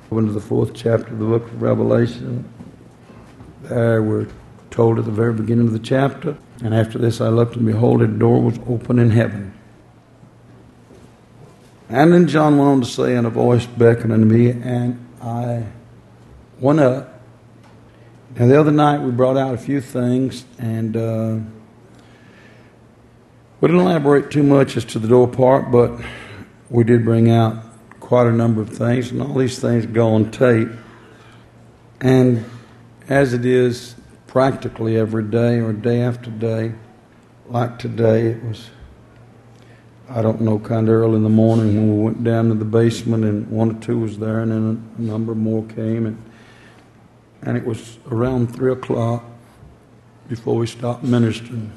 Open to the 4th chapter of the book of Revelation. There we're told at the very beginning of the chapter, and after this I looked, and behold, a door was open in heaven. And then John went on to say, and a voice beckoned unto me, and I went up. Now the other night we brought out a few things, and we didn't elaborate too much as to the door part, but we did bring out quite a number of things, and all these things go on tape. And as it is practically every day or day after day, like today, it was, I don't know, kind of early in the morning when we went down to the basement, and one or two was there, and then a number more came, and it was around 3 o'clock before we stopped ministering.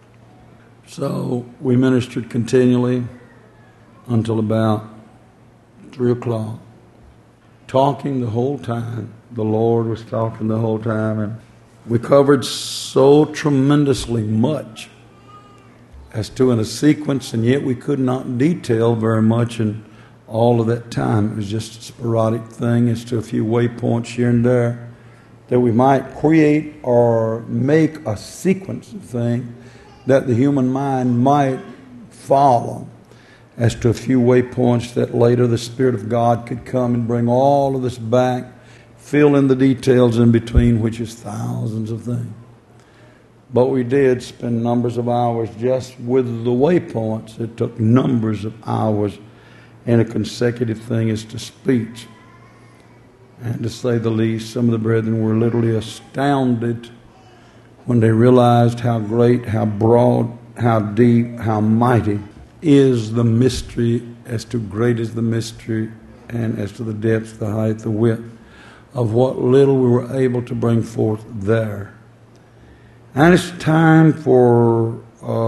So we ministered continually until about 3 o'clock, talking the whole time. The Lord was talking the whole time, and we covered so tremendously much as to in a sequence, and yet we could not detail very much in all of that time. It was just a sporadic thing as to a few waypoints here and there that we might create or make a sequence of things that the human mind might follow, as to a few waypoints that later the Spirit of God could come and bring all of this back, fill in the details in between, which is thousands of things. But we did spend numbers of hours just with the waypoints. It took numbers of hours, and a consecutive thing is to speech. And to say the least, some of the brethren were literally astounded when they realized how great, how broad, how deep, how mighty is the mystery, as to great is the mystery, and as to the depth, the height, the width of what little we were able to bring forth there. And it's time for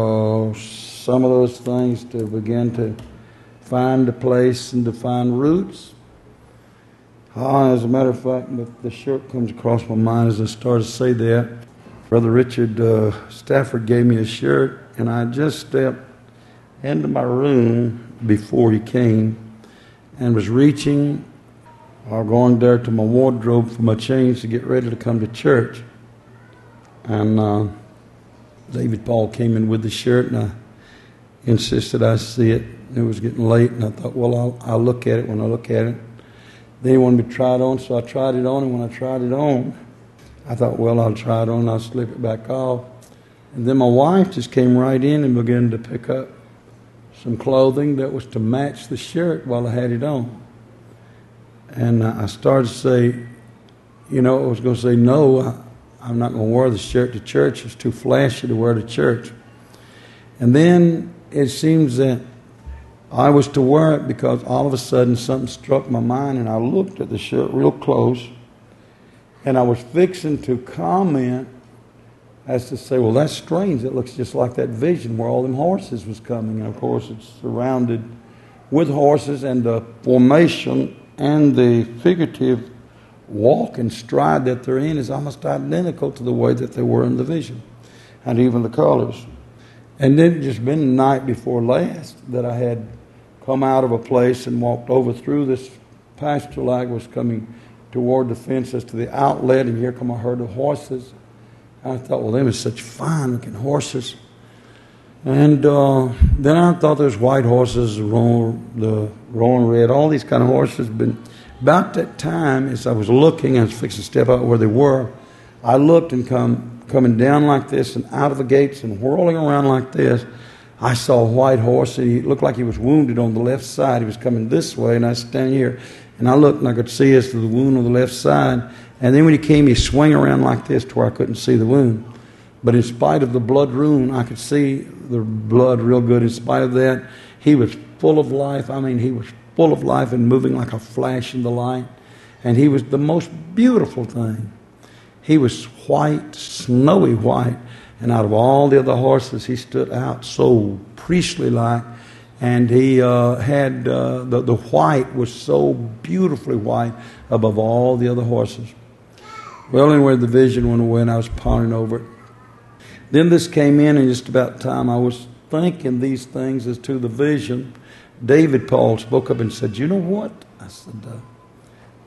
some of those things to begin to find a place and to find roots. As a matter of fact, the shirt comes across my mind as I started to say that. Brother Richard Stafford gave me a shirt, and I just stepped into my room before he came and was reaching or going there to my wardrobe for my change to get ready to come to church. And David Paul came in with the shirt, and I insisted I see it. It was getting late, and I thought, well, I'll look at it when I look at it. Then he wanted me to try it on, so I tried it on, and when I tried it on, I thought, well, I'll try it on, and I'll slip it back off. And then my wife just came right in and began to pick up some clothing that was to match the shirt while I had it on. And I started to say, I was going to say, no, I'm not going to wear the shirt to church. It's too flashy to wear to church. And then it seems that I was to wear it because all of a sudden something struck my mind, and I looked at the shirt real close, and I was fixing to comment as to say, well, that's strange. It looks just like that vision where all them horses was coming. And, of course, it's surrounded with horses, and the formation and the figurative walk and stride that they're in is almost identical to the way that they were in the vision, and even the colors. And then it just been the night before last that I had come out of a place and walked over through this pasture like was coming toward the fence as to the outlet, and here come a herd of horses. I thought, well, them are such fine-looking horses. And then I thought there's white horses, the rolling red, all these kind of horses. But about that time, as I was looking, I was fixing to step out where they were, I looked and coming down like this and out of the gates and whirling around like this, I saw a white horse, and he looked like he was wounded on the left side. He was coming this way, and I was standing here. And I looked, and I could see as to the wound on the left side. And then when he came, he swung around like this to where I couldn't see the wound. But in spite of the blood wound, I could see the blood real good. In spite of that, he was full of life. I mean, he was full of life and moving like a flash in the light. And he was the most beautiful thing. He was white, snowy white. And out of all the other horses, he stood out so priestly-like. And he had, the white was so beautifully white above all the other horses. Well, anyway, the vision went away, and I was pondering over it. Then this came in, and just about time I was thinking these things as to the vision. David Paul spoke up and said, you know what? I said,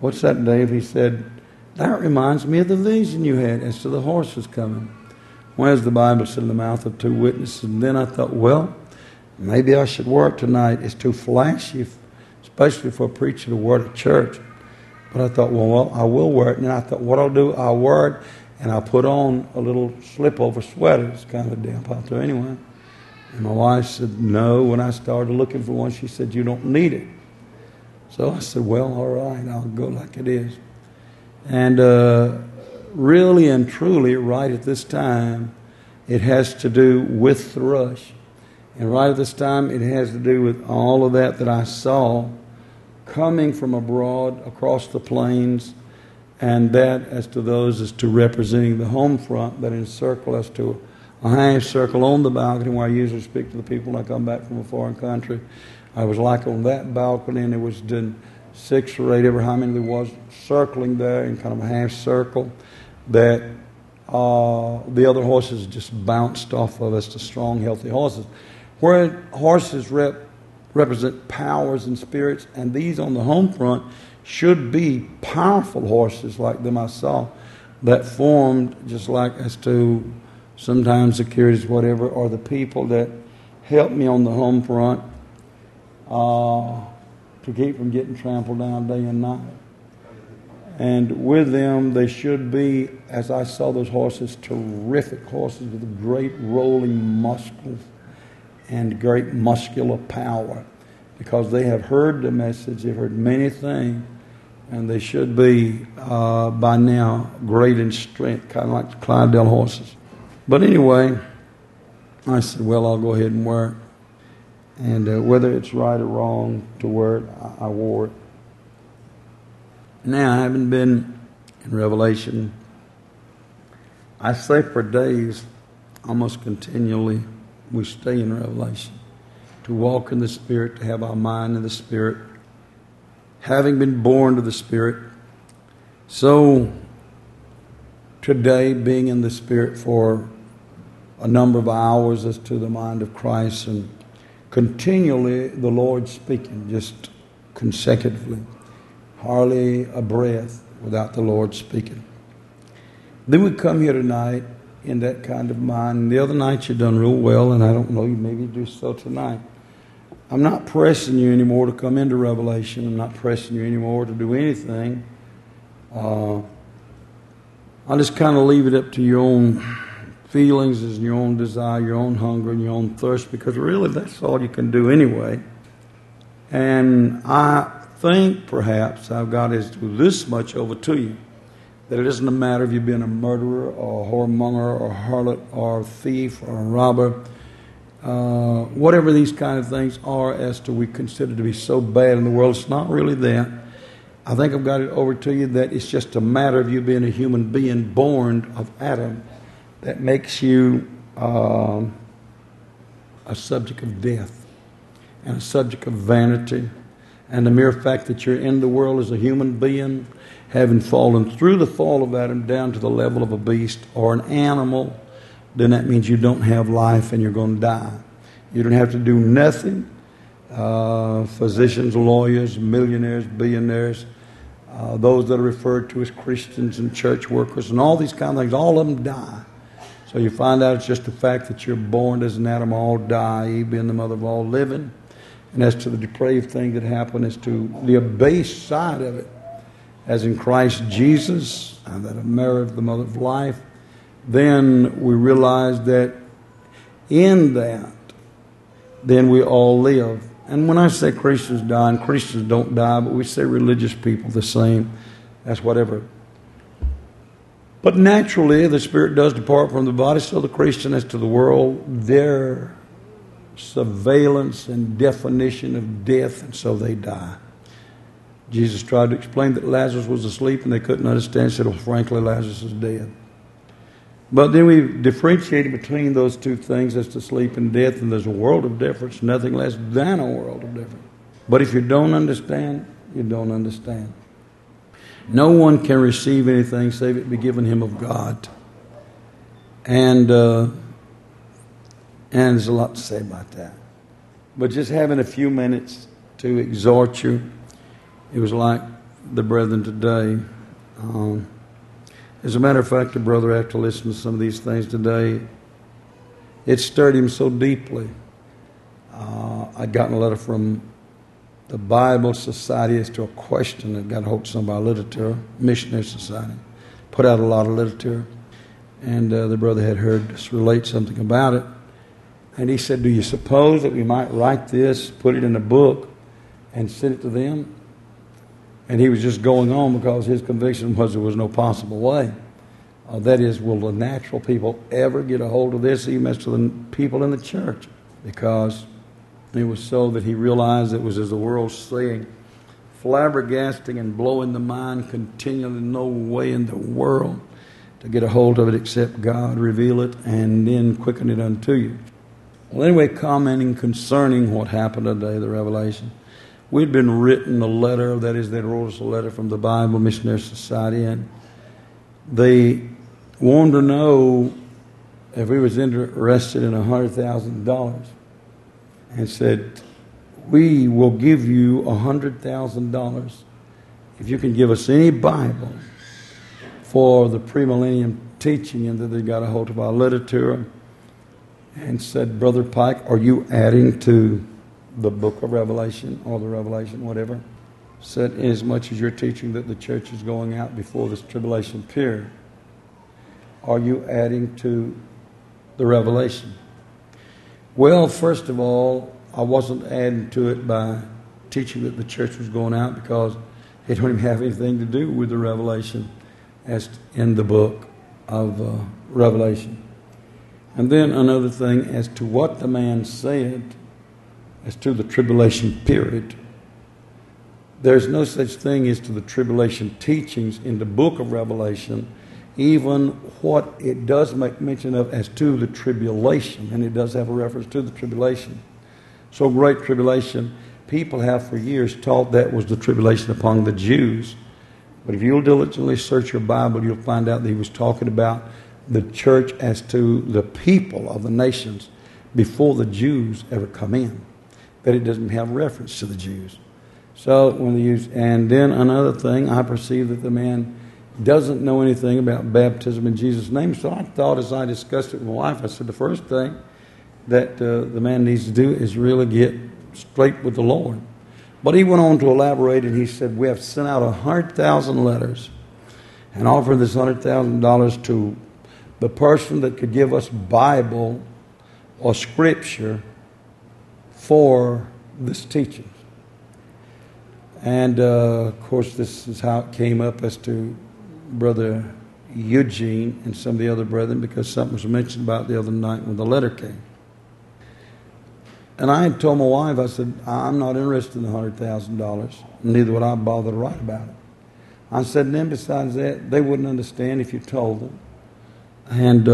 "What's that, Dave?" He said, "That reminds me of the vision you had as to the horses coming." Well, as the Bible said, in the mouth of two witnesses. And then I thought, well, maybe I should wear it tonight. It's too flashy, especially for a preacher to wear it at church. But I thought, well, I will wear it. And then I thought, what I'll do, I'll wear it, and I'll put on a little slip-over sweater. It's kind of damp out there anyway. And my wife said, no. When I started looking for one, she said, you don't need it. So I said, well, all right, I'll go like it is. And really and truly, right at this time, it has to do with the rush. And right at this time, it has to do with all of that I saw coming from abroad across the plains, and that as to those as to representing the home front that encircle us to a half circle on the balcony where I usually speak to the people when I come back from a foreign country. I was like on that balcony, and there was then 6 or 8, ever how many there was, circling there in kind of a half circle, that the other horses just bounced off of us, the strong, healthy horses. Where horses represent powers and spirits, and these on the home front should be powerful horses like them I saw, that formed just like as to sometimes securities, whatever, or the people that helped me on the home front to keep from getting trampled down day and night. And with them, they should be, as I saw those horses, terrific horses with great rolling muscles and great muscular power, because they have heard the message, they've heard many things, and they should be by now great in strength, kind of like the Clydesdale horses. But anyway, I said, well, I'll go ahead and wear it. And whether it's right or wrong to wear it, I wore it. Now, I haven't been in Revelation. I say for days, almost continually, we stay in Revelation. To walk in the Spirit, to have our mind in the Spirit, having been born to the Spirit. So, today, being in the Spirit for a number of hours as to the mind of Christ, and continually the Lord speaking, just consecutively. Hardly a breath without the Lord speaking. Then we come here tonight in that kind of mind. And the other night you done real well, and I don't know, you maybe do so tonight. I'm not pressing you anymore to come into Revelation. I'm not pressing you anymore to do anything. I'll just kind of leave it up to your own feelings and your own desire, your own hunger and your own thirst, because really that's all you can do anyway. And I think perhaps I've got to do this much over to you, that it isn't a matter of you being a murderer or a whoremonger or a harlot or a thief or a robber, whatever these kind of things are as to we consider to be so bad in the world. It's not really that. I think I've got it over to you that it's just a matter of you being a human being born of Adam that makes you a subject of death and a subject of vanity. And the mere fact that you're in the world as a human being, having fallen through the fall of Adam down to the level of a beast or an animal, then that means you don't have life and you're going to die. You don't have to do nothing. Physicians, lawyers, millionaires, billionaires, those that are referred to as Christians and church workers and all these kind of things, all of them die. So you find out it's just the fact that you're born as an Adam, all die, Eve being the mother of all living. And as to the depraved thing that happened, as to the abased side of it, as in Christ Jesus, and that of Mary, the mother of life, then we realize that in that, then we all live. And when I say Christians die, and Christians don't die, but we say religious people the same, that's whatever. But naturally, the spirit does depart from the body, so the Christian as to the world, their surveillance and definition of death, and so they die. Jesus tried to explain that Lazarus was asleep, and they couldn't understand. He said, well, frankly, Lazarus is dead. But then we differentiated between those two things as to sleep and death, and there's a world of difference, nothing less than a world of difference. But if you don't understand, you don't understand. No one can receive anything save it be given him of God. And there's a lot to say about that. But just having a few minutes to exhort you, it was like the brethren today. As a matter of fact, the brother, after listening to some of these things today, it stirred him so deeply. I'd gotten a letter from the Bible Society as to a question that got a hold of some of our literature, Missionary Society, put out a lot of literature, and the brother had heard us relate something about it. And he said, do you suppose that we might write this, put it in a book, and send it to them? And he was just going on because his conviction was there was no possible way. That is, will the natural people ever get a hold of this, even as to the people in the church? Because it was so that he realized it was, as the world's saying, flabbergasting and blowing the mind continually. No way in the world to get a hold of it except God reveal it and then quicken it unto you. Well, anyway, commenting concerning what happened today, the revelation. We'd been written a letter, that is, they wrote us a letter from the Bible Missionary Society, and they wanted to know if we was interested in $100,000, and said, we will give you $100,000 if you can give us any Bible for the premillennium teaching, and that they got a hold of our literature, and said, Brother Pike, are you adding to the book of Revelation or the Revelation, whatever? Said, as much as you're teaching that the church is going out before this tribulation period, are you adding to the Revelation? Well, first of all, I wasn't adding to it by teaching that the church was going out, because it don't even have anything to do with the Revelation as in the book of Revelation. And then another thing as to what the man said as to the tribulation period. There's no such thing as to the tribulation teachings in the book of Revelation, even what it does make mention of as to the tribulation, and it does have a reference to the tribulation. So great tribulation, people have for years taught that was the tribulation upon the Jews. But if you'll diligently search your Bible, you'll find out that he was talking about the church as to the people of the nations before the Jews ever come in. That it doesn't have reference to the Jews. So when they use, and then another thing, I perceive that the man doesn't know anything about baptism in Jesus' name. So I thought, as I discussed it with my wife, I said the first thing that the man needs to do is really get straight with the Lord. But he went on to elaborate, and he said, we have sent out 100,000 letters and offered this $100,000 to the person that could give us Bible or Scripture for this teaching. And, of course, this is how it came up as to Brother Eugene and some of the other brethren, because something was mentioned about the other night when the letter came. And I had told my wife, I said, I'm not interested in the $100,000. Neither would I bother to write about it. I said, and then besides that, they wouldn't understand if you told them. And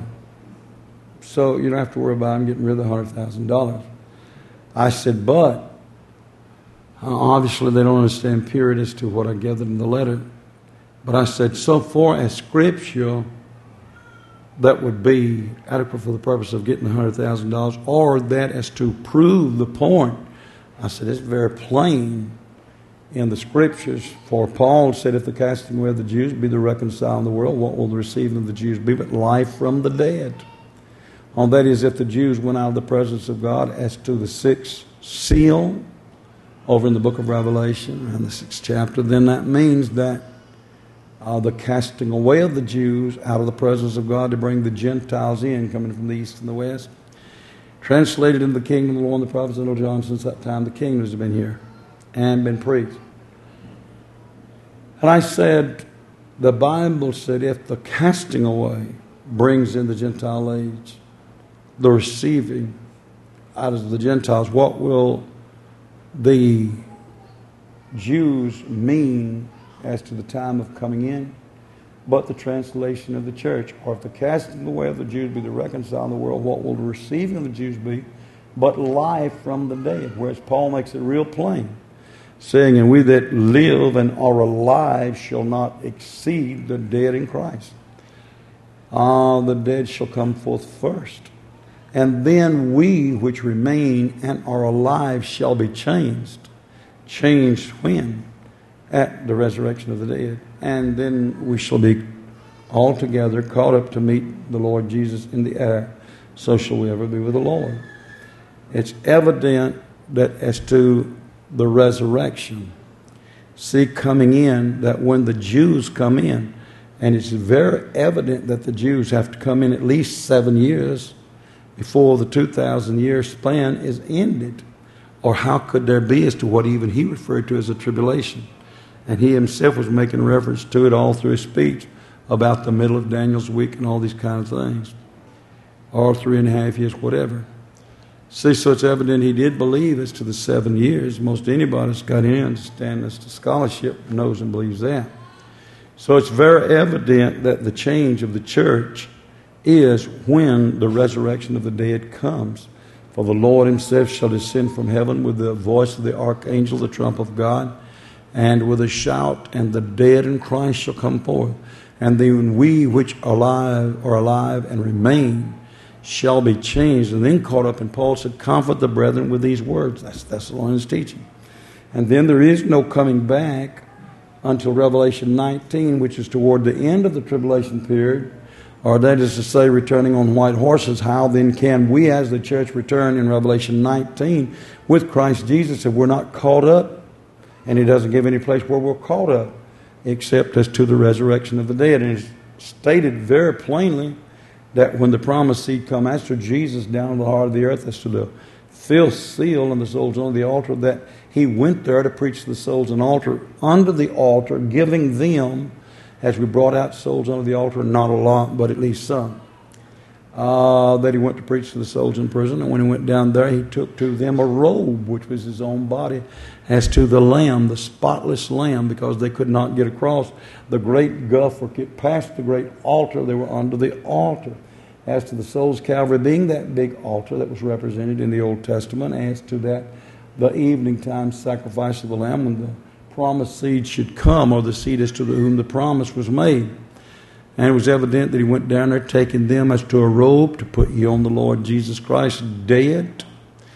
so you don't have to worry about them getting rid of the $100,000. I said, but obviously they don't understand period as to what I gathered in the letter. But I said, so far as Scripture that would be adequate for the purpose of getting the $100,000, or that as to prove the point, I said, it's very plain in the Scriptures. For Paul said, if the casting away of the Jews be the reconciling of the world, what will the receiving of the Jews be but life from the dead? And that is, if the Jews went out of the presence of God as to the sixth seal over in the book of Revelation and the 6th chapter, then that means that the casting away of the Jews out of the presence of God to bring the Gentiles in, coming from the east and the west, translated into the kingdom of the Lord and the prophets of John. Since that time the kingdoms have been here and been preached. And I said, the Bible said, if the casting away brings in the Gentile age, the receiving out of the Gentiles, what will the Jews mean as to the time of coming in, but the translation of the church? Or if the casting away of the Jews be the reconciling of the world, what will the receiving of the Jews be but life from the dead? Whereas Paul makes it real plain, saying, and we that live and are alive shall not exceed the dead in Christ. The dead shall come forth first, and then we which remain and are alive shall be changed. Changed when? at the resurrection of the dead. And then we shall be all together caught up to meet the Lord Jesus in the air. So shall we ever be with the Lord. It's evident that as to the resurrection, see coming in, that when the Jews come in, and it's very evident that the Jews have to come in at least 7 years before the 2,000-year span is ended. Or how could there be as to what even he referred to as a tribulation? And he himself was making reference to it all through his speech about the middle of Daniel's week and all these kinds of things. Or 3.5 years, whatever. See, so it's evident he did believe as to the 7 years. Most anybody that's got any understanding as to scholarship knows and believes that. So it's very evident that the change of the church is when the resurrection of the dead comes. For the Lord himself shall descend from heaven with the voice of the archangel, the trump of God, and with a shout, and the dead in Christ shall come forth. And then we which are alive and remain shall be changed. And then caught up, and Paul said, comfort the brethren with these words. That's Thessalonians' teaching. And then there is no coming back until Revelation 19, which is toward the end of the tribulation period, or that is to say, returning on white horses. How then can we as the church return in Revelation 19 with Christ Jesus if we're not caught up? And he doesn't give any place where we're caught up, except as to the resurrection of the dead. And it's stated very plainly that when the promised seed come after Jesus down to the heart of the earth, as to the fifth seal and the souls on the altar, that he went there to preach to the souls under the altar, giving them, as we brought out souls under the altar, not a lot, but at least some, that he went to preach to the souls in prison. And when he went down there, he took to them a robe, which was his own body, as to the Lamb, the spotless Lamb, because they could not get across the great gulf or get past the great altar. They were under the altar. As to the souls, Calvary being that big altar that was represented in the Old Testament, as to that, the evening time sacrifice of the Lamb, when the promised seed should come, or the seed as to whom the promise was made. And it was evident that he went down there taking them as to a robe to put you on the Lord Jesus Christ, dead,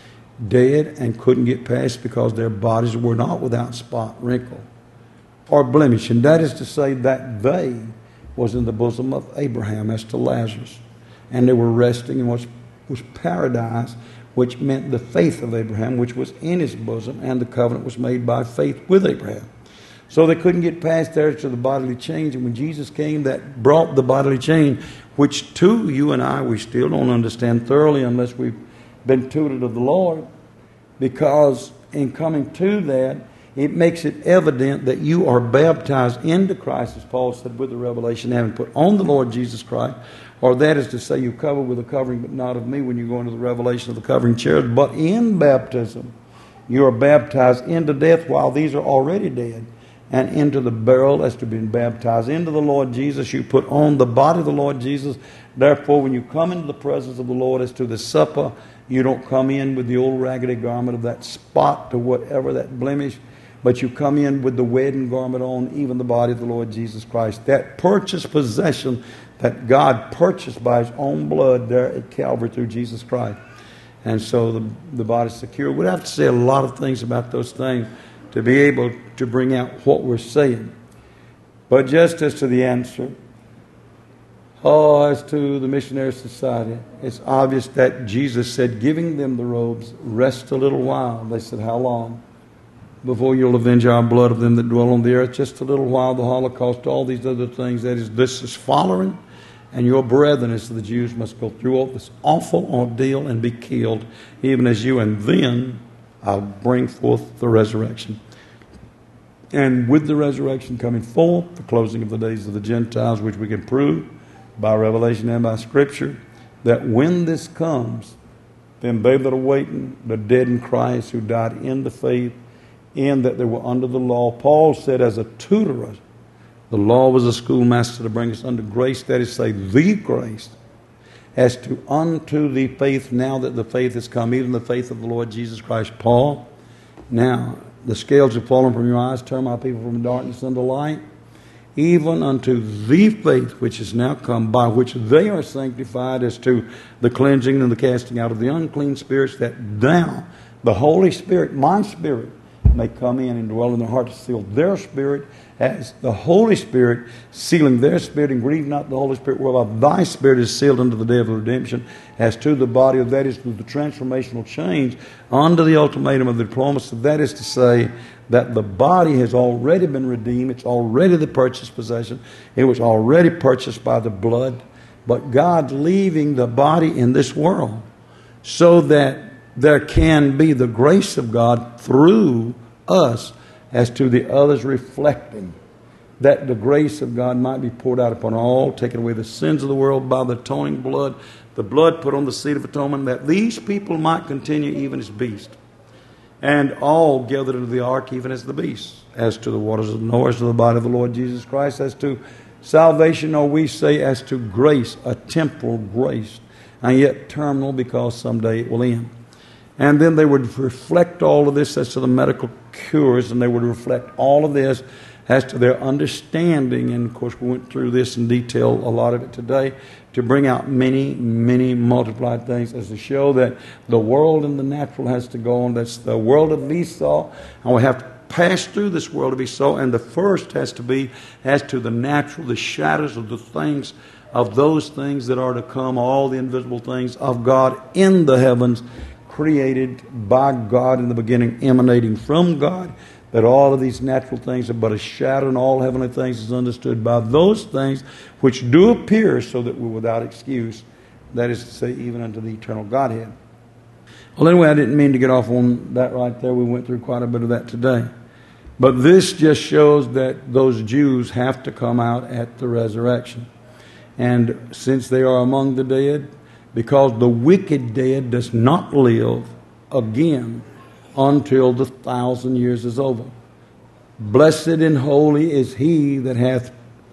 and couldn't get past because their bodies were not without spot, wrinkle, or blemish. And that is to say that they was in the bosom of Abraham as to Lazarus. And they were resting in what was paradise, which meant the faith of Abraham, which was in his bosom, and the covenant was made by faith with Abraham. So they couldn't get past there to the bodily change. And when Jesus came, that brought the bodily change, which to you and I, we still don't understand thoroughly unless we've been tutored of the Lord. Because in coming to that, it makes it evident that you are baptized into Christ, as Paul said, with the revelation, having put on the Lord Jesus Christ. Or that is to say, you cover with a covering, but not of me, when you go into the revelation of the covering cherubs. But in baptism, you are baptized into death while these are already dead, and into the burial as to be baptized into the Lord Jesus. You put on the body of the Lord Jesus. Therefore, when you come into the presence of the Lord as to the supper, you don't come in with the old raggedy garment of that spot to whatever, that blemish, but you come in with the wedding garment on, even the body of the Lord Jesus Christ. That purchased possession that God purchased by his own blood there at Calvary through Jesus Christ. And so the body's secure. We'd have to say a lot of things about those things to be able to bring out what we're saying. But just as to the answer, as to the missionary society, it's obvious that Jesus said, giving them the robes, rest a little while. They said, how long? Before you'll avenge our blood of them that dwell on the earth. Just a little while, the Holocaust, all these other things. That is, this is following. And your brethren, as the Jews, must go through all this awful ordeal and be killed, even as you. And then I'll bring forth the resurrection. And with the resurrection coming forth, the closing of the days of the Gentiles, which we can prove by revelation and by Scripture, that when this comes, then they that are waiting, the dead in Christ who died in the faith, in that they were under the law. Paul said as a tutor, the law was a schoolmaster to bring us unto grace, that is to say, the grace, as to unto the faith, now that the faith has come, even the faith of the Lord Jesus Christ. Paul, now the scales have fallen from your eyes, turn my people from darkness unto light, even unto the faith which is now come, by which they are sanctified, as to the cleansing and the casting out of the unclean spirits, that thou, the Holy Spirit, my spirit, may come in and dwell in their heart to seal their spirit as the Holy Spirit, sealing their spirit, and grieve not the Holy Spirit, whereby thy spirit is sealed unto the day of redemption. As to the body, that is to the transformational change, under the ultimatum of the diplomacy. That is to say that the body has already been redeemed. It's already the purchased possession. It was already purchased by the blood. But God's leaving the body in this world so that there can be the grace of God through us as to the others, reflecting that the grace of God might be poured out upon all, taking away the sins of the world by the atoning blood, the blood put on the seat of atonement, that these people might continue even as beasts, and all gathered into the ark even as the beasts. As to the waters of Noah, as to the body of the Lord Jesus Christ, as to salvation, or we say as to grace, a temporal grace, and yet terminal, because someday it will end. And then they would reflect all of this as to the medical cures, and they would reflect all of this as to their understanding. And of course, we went through this in detail, a lot of it today, to bring out many, many multiplied things, as to show that the world in the natural has to go on. That's the world of Esau, and we have to pass through this world of Esau. And the first has to be as to the natural, the shadows of the things, of those things that are to come, all the invisible things of God in the heavens, created by God in the beginning, emanating from God, that all of these natural things are but a shadow, and all heavenly things is understood by those things which do appear, so that we're without excuse, that is to say, even unto the eternal Godhead. Well, anyway, I didn't mean to get off on that right there. We went through quite a bit of that today. But this just shows that those Jews have to come out at the resurrection. And since they are among the dead, because the wicked dead does not live again until the 1,000 years is over. Blessed and holy is he that hath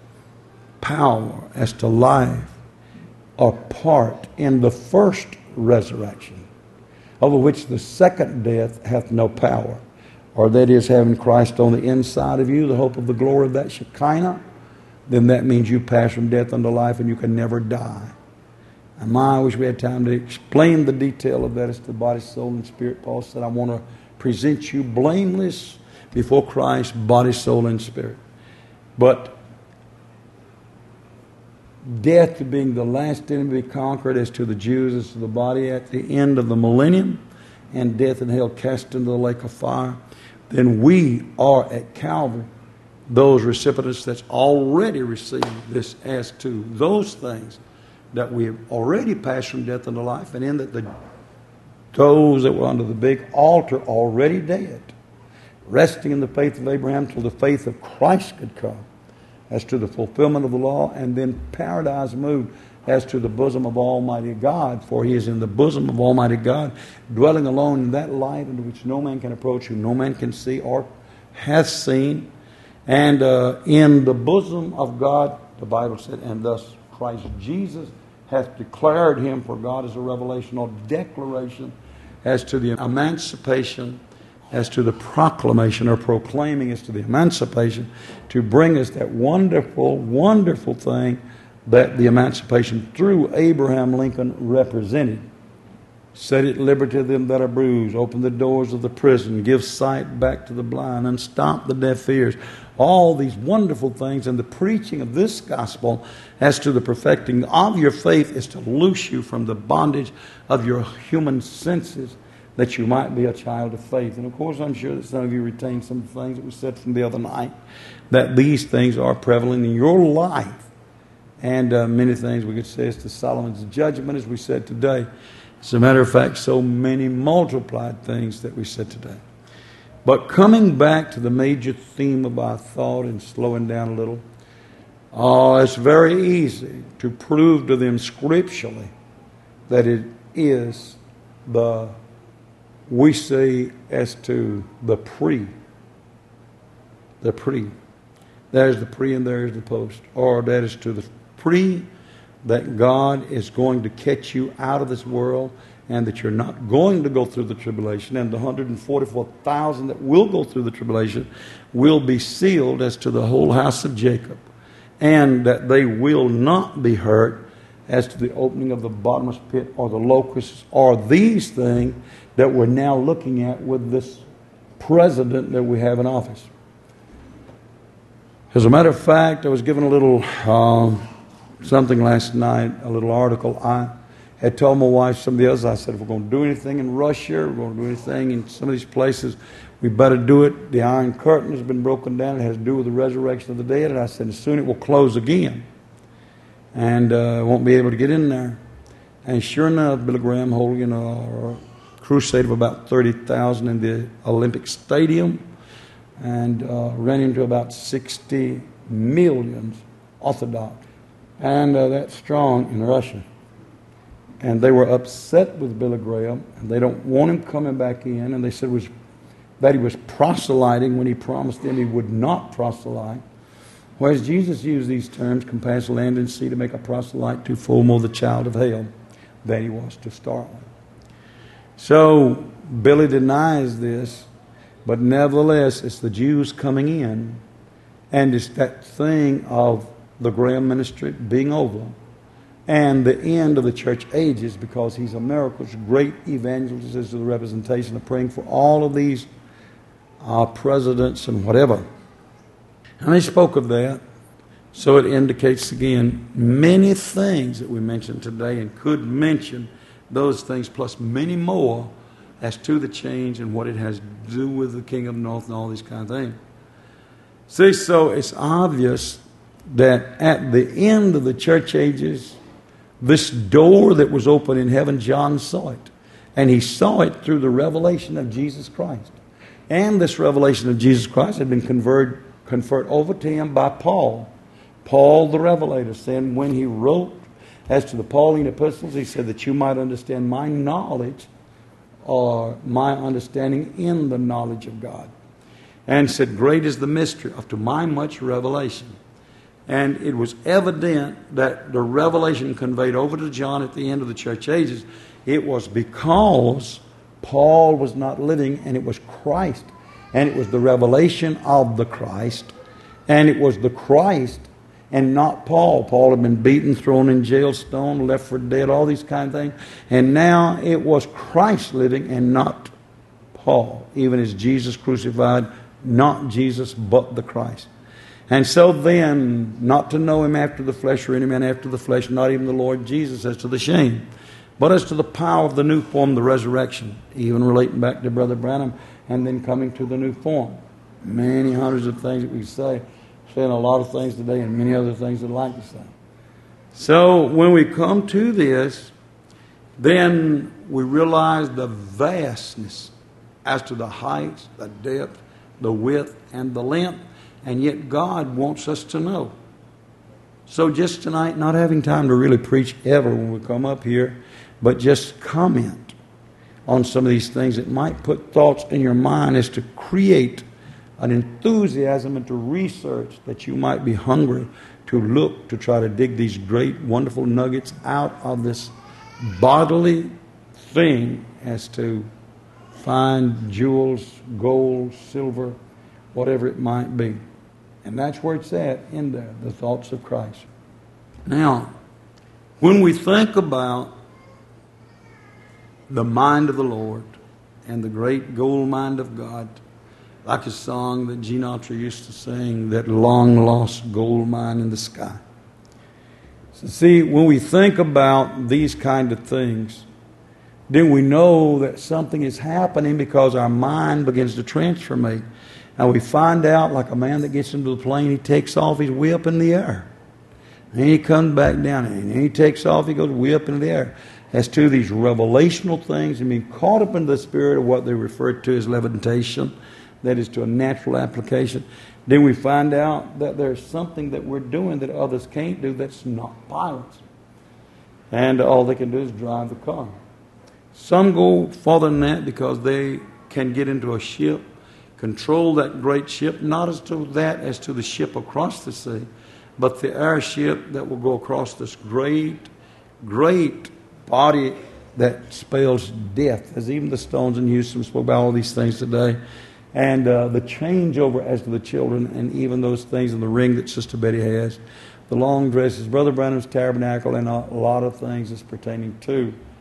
power as to life, or part in the first resurrection, over which the second death hath no power. Or that is, having Christ on the inside of you, the hope of the glory of that Shekinah, then that means you pass from death unto life, and you can never die. And I wish we had time to explain the detail of that as to body, soul, and spirit. Paul said, I want to present you blameless before Christ, body, soul, and spirit. But death being the last enemy to be conquered, as to the Jews, as to the body at the end of the millennium, and death and hell cast into the lake of fire, then we are at Calvary those recipients that's already received this, as to those things that we have already passed from death unto life, and in that those that were under the big altar already dead, resting in the faith of Abraham till the faith of Christ could come, as to the fulfillment of the law, and then paradise moved as to the bosom of Almighty God, for he is in the bosom of Almighty God, dwelling alone in that light into which no man can approach, whom no man can see or hath seen. And in the bosom of God, the Bible said, and thus Christ Jesus hath declared him, for God is a revelational declaration as to the emancipation, as to the proclamation or proclaiming as to the emancipation, to bring us that wonderful, wonderful thing that the emancipation through Abraham Lincoln represented. Set at liberty them that are bruised, open the doors of the prison, give sight back to the blind, unstop the deaf ears. All these wonderful things, and the preaching of this gospel as to the perfecting of your faith is to loose you from the bondage of your human senses, that you might be a child of faith. And of course, I'm sure that some of you retain some of the things that we said from the other night, that these things are prevalent in your life. And many things we could say as to Solomon's judgment, as we said today. As a matter of fact, so many multiplied things that we said today. But coming back to the major theme of our thought and slowing down a little, it's very easy to prove to them scripturally that it is we say as to the pre. There's the pre and there's the post. Or that is to the pre, that God is going to catch you out of this world, and that you're not going to go through the tribulation, and the 144,000 that will go through the tribulation will be sealed as to the whole house of Jacob, and that they will not be hurt as to the opening of the bottomless pit or the locusts or these things that we're now looking at with this president that we have in office. As a matter of fact, I was given a little something last night, a little article. I had told my wife, some of the others, I said, if we're going to do anything in Russia, we're going to do anything in some of these places, we better do it. The Iron Curtain has been broken down. It has to do with the resurrection of the dead. And I said, soon it will close again. And won't be able to get in there. And sure enough, Billy Graham holding a crusade of about 30,000 in the Olympic Stadium, and ran into about 60 million Orthodox. And that's strong in Russia. And they were upset with Billy Graham, and they don't want him coming back in. And they said that he was proselyting when he promised them he would not proselyte. Whereas Jesus used these terms, compass land and sea, to make a proselyte too full more the child of hell that he was to start with. So Billy denies this, but nevertheless it's the Jews coming in, and it's that thing of the Graham ministry being over and the end of the church ages, because he's America's great evangelist, is the representation of praying for all of these presidents and whatever. And they spoke of that. So it indicates again many things that we mentioned today, and could mention those things plus many more as to the change and what it has to do with the King of the North and all these kind of things. See, so it's obvious that at the end of the church ages, this door that was open in heaven, John saw it. And he saw it through the revelation of Jesus Christ. And this revelation of Jesus Christ had been conferred over to him by Paul. Paul the Revelator, saying when he wrote as to the Pauline epistles, he said that you might understand my knowledge, or my understanding in the knowledge of God. And said, great is the mystery of to my much revelation. And it was evident that the revelation conveyed over to John at the end of the church ages, it was because Paul was not living, and it was Christ. And it was the revelation of the Christ. And it was the Christ and not Paul. Paul had been beaten, thrown in jail, stoned, left for dead, all these kind of things. And now it was Christ living and not Paul. Even as Jesus crucified, not Jesus but the Christ. And so then, not to know him after the flesh, or any man after the flesh, not even the Lord Jesus, as to the shame, but as to the power of the new form, the resurrection, even relating back to Brother Branham, and then coming to the new form. Many hundreds of things that we say, saying a lot of things today, and many other things I'd like to say. So when we come to this, then we realize the vastness as to the height, the depth, the width, and the length. And yet God wants us to know. So just tonight, not having time to really preach ever when we come up here, but just comment on some of these things that might put thoughts in your mind as to create an enthusiasm and to research, that you might be hungry to look, to try to dig these great, wonderful nuggets out of this bodily thing, as to find jewels, gold, silver, whatever it might be. And that's where it's at, in there, the thoughts of Christ. Now, when we think about the mind of the Lord and the great gold mind of God, like a song that Gene Autry used to sing, that long-lost gold mine in the sky. So see, when we think about these kind of things, then we know that something is happening, because our mind begins to transformate. Now we find out, like a man that gets into the plane, he takes off, he's way up in the air. And he comes back down, and he takes off, he goes way up in the air. As to these revelational things, and being caught up in the spirit of what they refer to as levitation, that is to a natural application. Then we find out that there's something that we're doing that others can't do, that's not pilots. And all they can do is drive the car. Some go farther than that, because they can get into a ship, control that great ship, not as to the ship across the sea, but the airship that will go across this great, great body that spells death. As even the Stones in Houston spoke about all these things today. And the changeover as to the children, and even those things in the ring that Sister Betty has, the long dresses, Brother Branham's tabernacle, and a lot of things that's pertaining to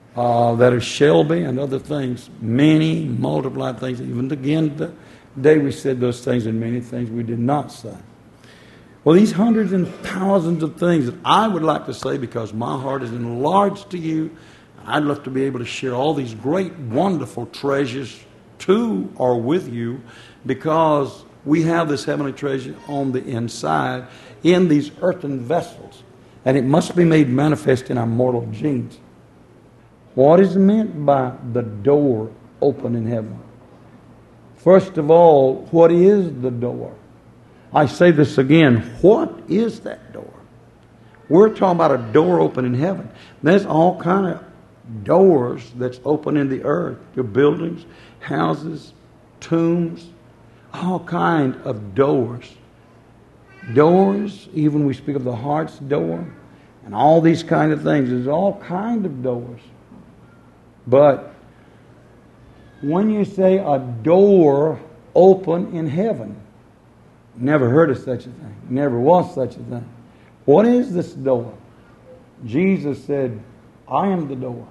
that are shall be and other things, many multiplied things. Even again, the day we said those things and many things we did not say. Well, these hundreds and thousands of things that I would like to say because my heart is enlarged to you, I'd love to be able to share all these great, wonderful treasures to or with you because we have this heavenly treasure on the inside in these earthen vessels, and it must be made manifest in our mortal genes. What is meant by the door open in heaven? First of all, what is the door? I say this again. What is that door? We're talking about a door open in heaven. There's all kind of doors that's open in the earth. Your buildings, houses, tombs, all kind of doors. Doors, even we speak of the heart's door, and all these kind of things. There's all kind of doors. But when you say a door open in heaven, never heard of such a thing. Never was such a thing. What is this door? Jesus said, I am the door.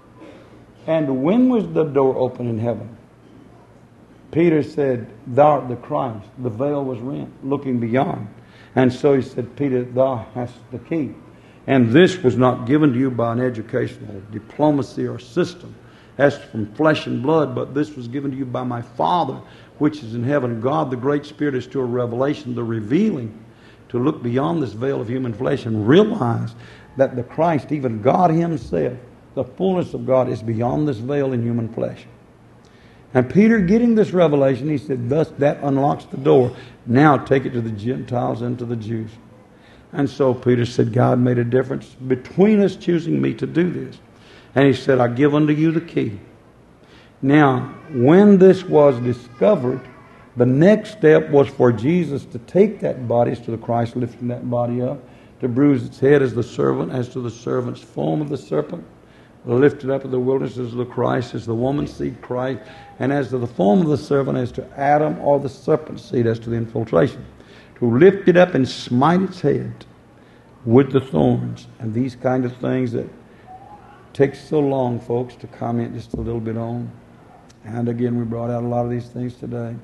And when was the door open in heaven? Peter said, thou art the Christ. The veil was rent, looking beyond. And so he said, Peter, thou hast the key. And this was not given to you by an educational diplomacy or system, as from flesh and blood, but this was given to you by my Father, which is in heaven. God, the great Spirit, is to a revelation, the revealing, to look beyond this veil of human flesh and realize that the Christ, even God Himself, the fullness of God, is beyond this veil in human flesh. And Peter, getting this revelation, he said, thus that unlocks the door. Now take it to the Gentiles and to the Jews. And so Peter said, God made a difference between us choosing me to do this. And he said, I give unto you the key. Now, when this was discovered, the next step was for Jesus to take that body, as to the Christ lifting that body up, to bruise its head as the servant, as to the servant's form of the serpent, lifted up in the wilderness as the Christ, as the woman's seed Christ, and as to the form of the servant, as to Adam or the serpent's seed, as to the infiltration, to lift it up and smite its head with the thorns, and these kind of things that takes so long, folks, to comment just a little bit on. And again, we brought out a lot of these things today.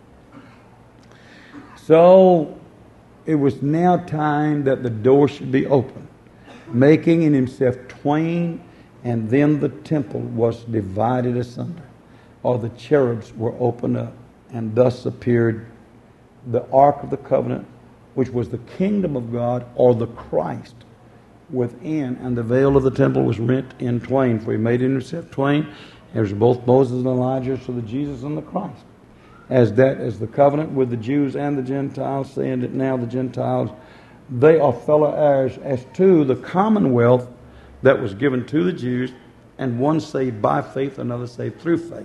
So it was now time that the door should be open, making in himself twain, and then the temple was divided asunder, or the cherubs were opened up, and thus appeared the Ark of the Covenant, which was the kingdom of God, or the Christ within, and the veil of the temple was rent in twain, for he made in himself twain. There was both Moses and Elijah, so the Jesus and the Christ. As the covenant with the Jews and the Gentiles, saying that now the Gentiles, they are fellow heirs as to the commonwealth that was given to the Jews, and one saved by faith, another saved through faith.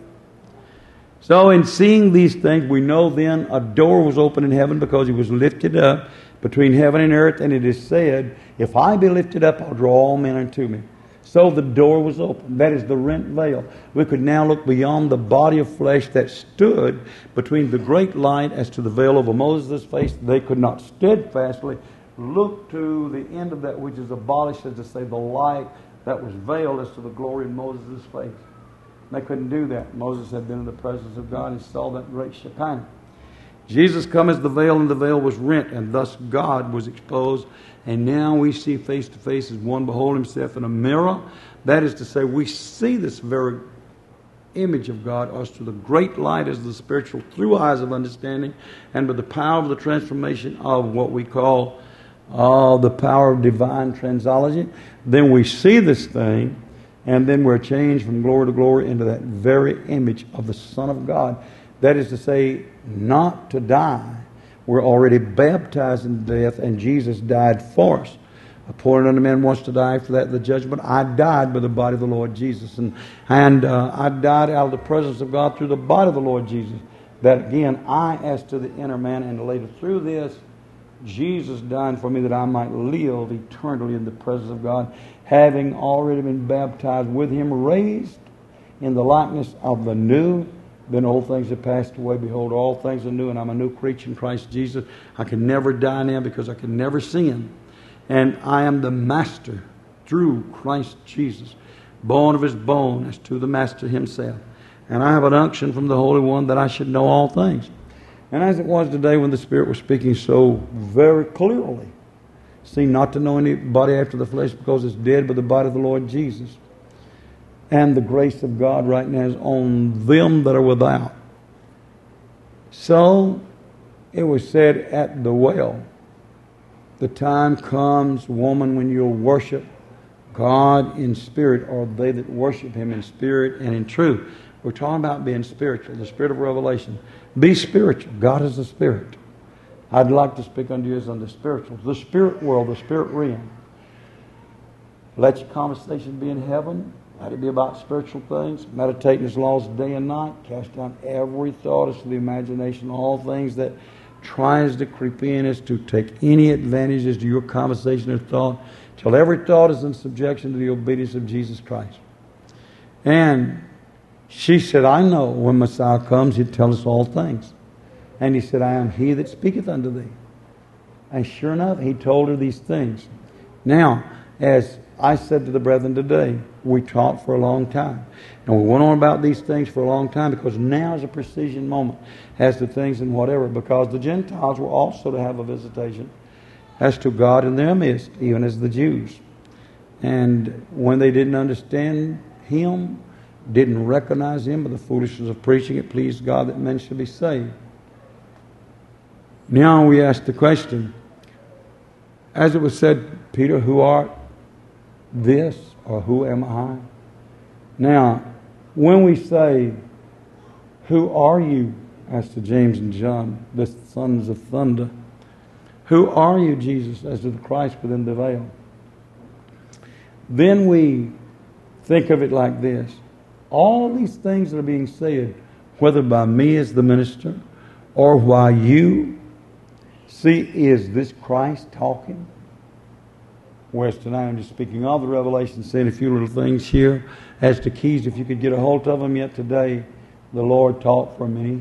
So in seeing these things, we know then a door was opened in heaven because he was lifted up between heaven and earth, and it is said, if I be lifted up, I'll draw all men unto me. So the door was open. That is the rent veil. We could now look beyond the body of flesh that stood between the great light as to the veil over Moses' face. They could not steadfastly look to the end of that which is abolished, as to say the light that was veiled as to the glory in Moses' face. They couldn't do that. Moses had been in the presence of God and saw that great Shekinah. Jesus come as the veil, and the veil was rent, and thus God was exposed. And now we see face to face as one behold himself in a mirror. That is to say, we see this very image of God as to the great light as the spiritual through eyes of understanding, and with the power of the transformation of what we call the power of divine transology. Then we see this thing, and then we're changed from glory to glory into that very image of the Son of God. That is to say, not to die. We're already baptized in death, and Jesus died for us. Appointed unto man wants to die, for that the judgment. I died by the body of the Lord Jesus. And I died out of the presence of God through the body of the Lord Jesus. That again, I as to the inner man, and later through this, Jesus died for me that I might live eternally in the presence of God, having already been baptized with him, raised in the likeness of the new. Then old things have passed away. Behold, all things are new, and I'm a new creature in Christ Jesus. I can never die now because I can never sin. And I am the master through Christ Jesus. bone of his bone, as to the Master himself. And I have an unction from the Holy One that I should know all things. And as it was today when the Spirit was speaking so very clearly, seem not to know anybody after the flesh because it's dead, but the body of the Lord Jesus. And the grace of God right now is on them that are without. So it was said at the well, the time comes, woman, when you'll worship God in spirit, or they that worship Him in spirit and in truth. We're talking about being spiritual, the spirit of revelation. Be spiritual. God is a spirit. I'd like to speak unto you as unto spirituals. The spirit world, the spirit realm. Let your conversation be in heaven. Let it be about spiritual things. Meditate in His laws day and night. Cast down every thought as to the imagination, all things that tries to creep in as to take any advantage as to your conversation or thought, till every thought is in subjection to the obedience of Jesus Christ. And she said, I know when Messiah comes, He'll tell us all things. And He said, I am He that speaketh unto thee. And sure enough, He told her these things. Now, as I said to the brethren today, we taught for a long time. And we went on about these things for a long time because now is a precision moment as to things and whatever, because the Gentiles were also to have a visitation as to God in their midst, even as the Jews. And when they didn't understand Him, didn't recognize Him, but the foolishness of preaching it pleased God that men should be saved. Now we ask the question, as it was said, Peter, who art this, or who am I? Now, when we say, who are you, as to James and John, the sons of thunder, who are you, Jesus, as to the Christ within the veil? Then we think of it like this. All these things that are being said, whether by me as the minister, or by you, see, is this Christ talking? Whereas tonight I'm just speaking of the revelation, saying a few little things here as to keys. If you could get a hold of them yet today, the Lord taught for me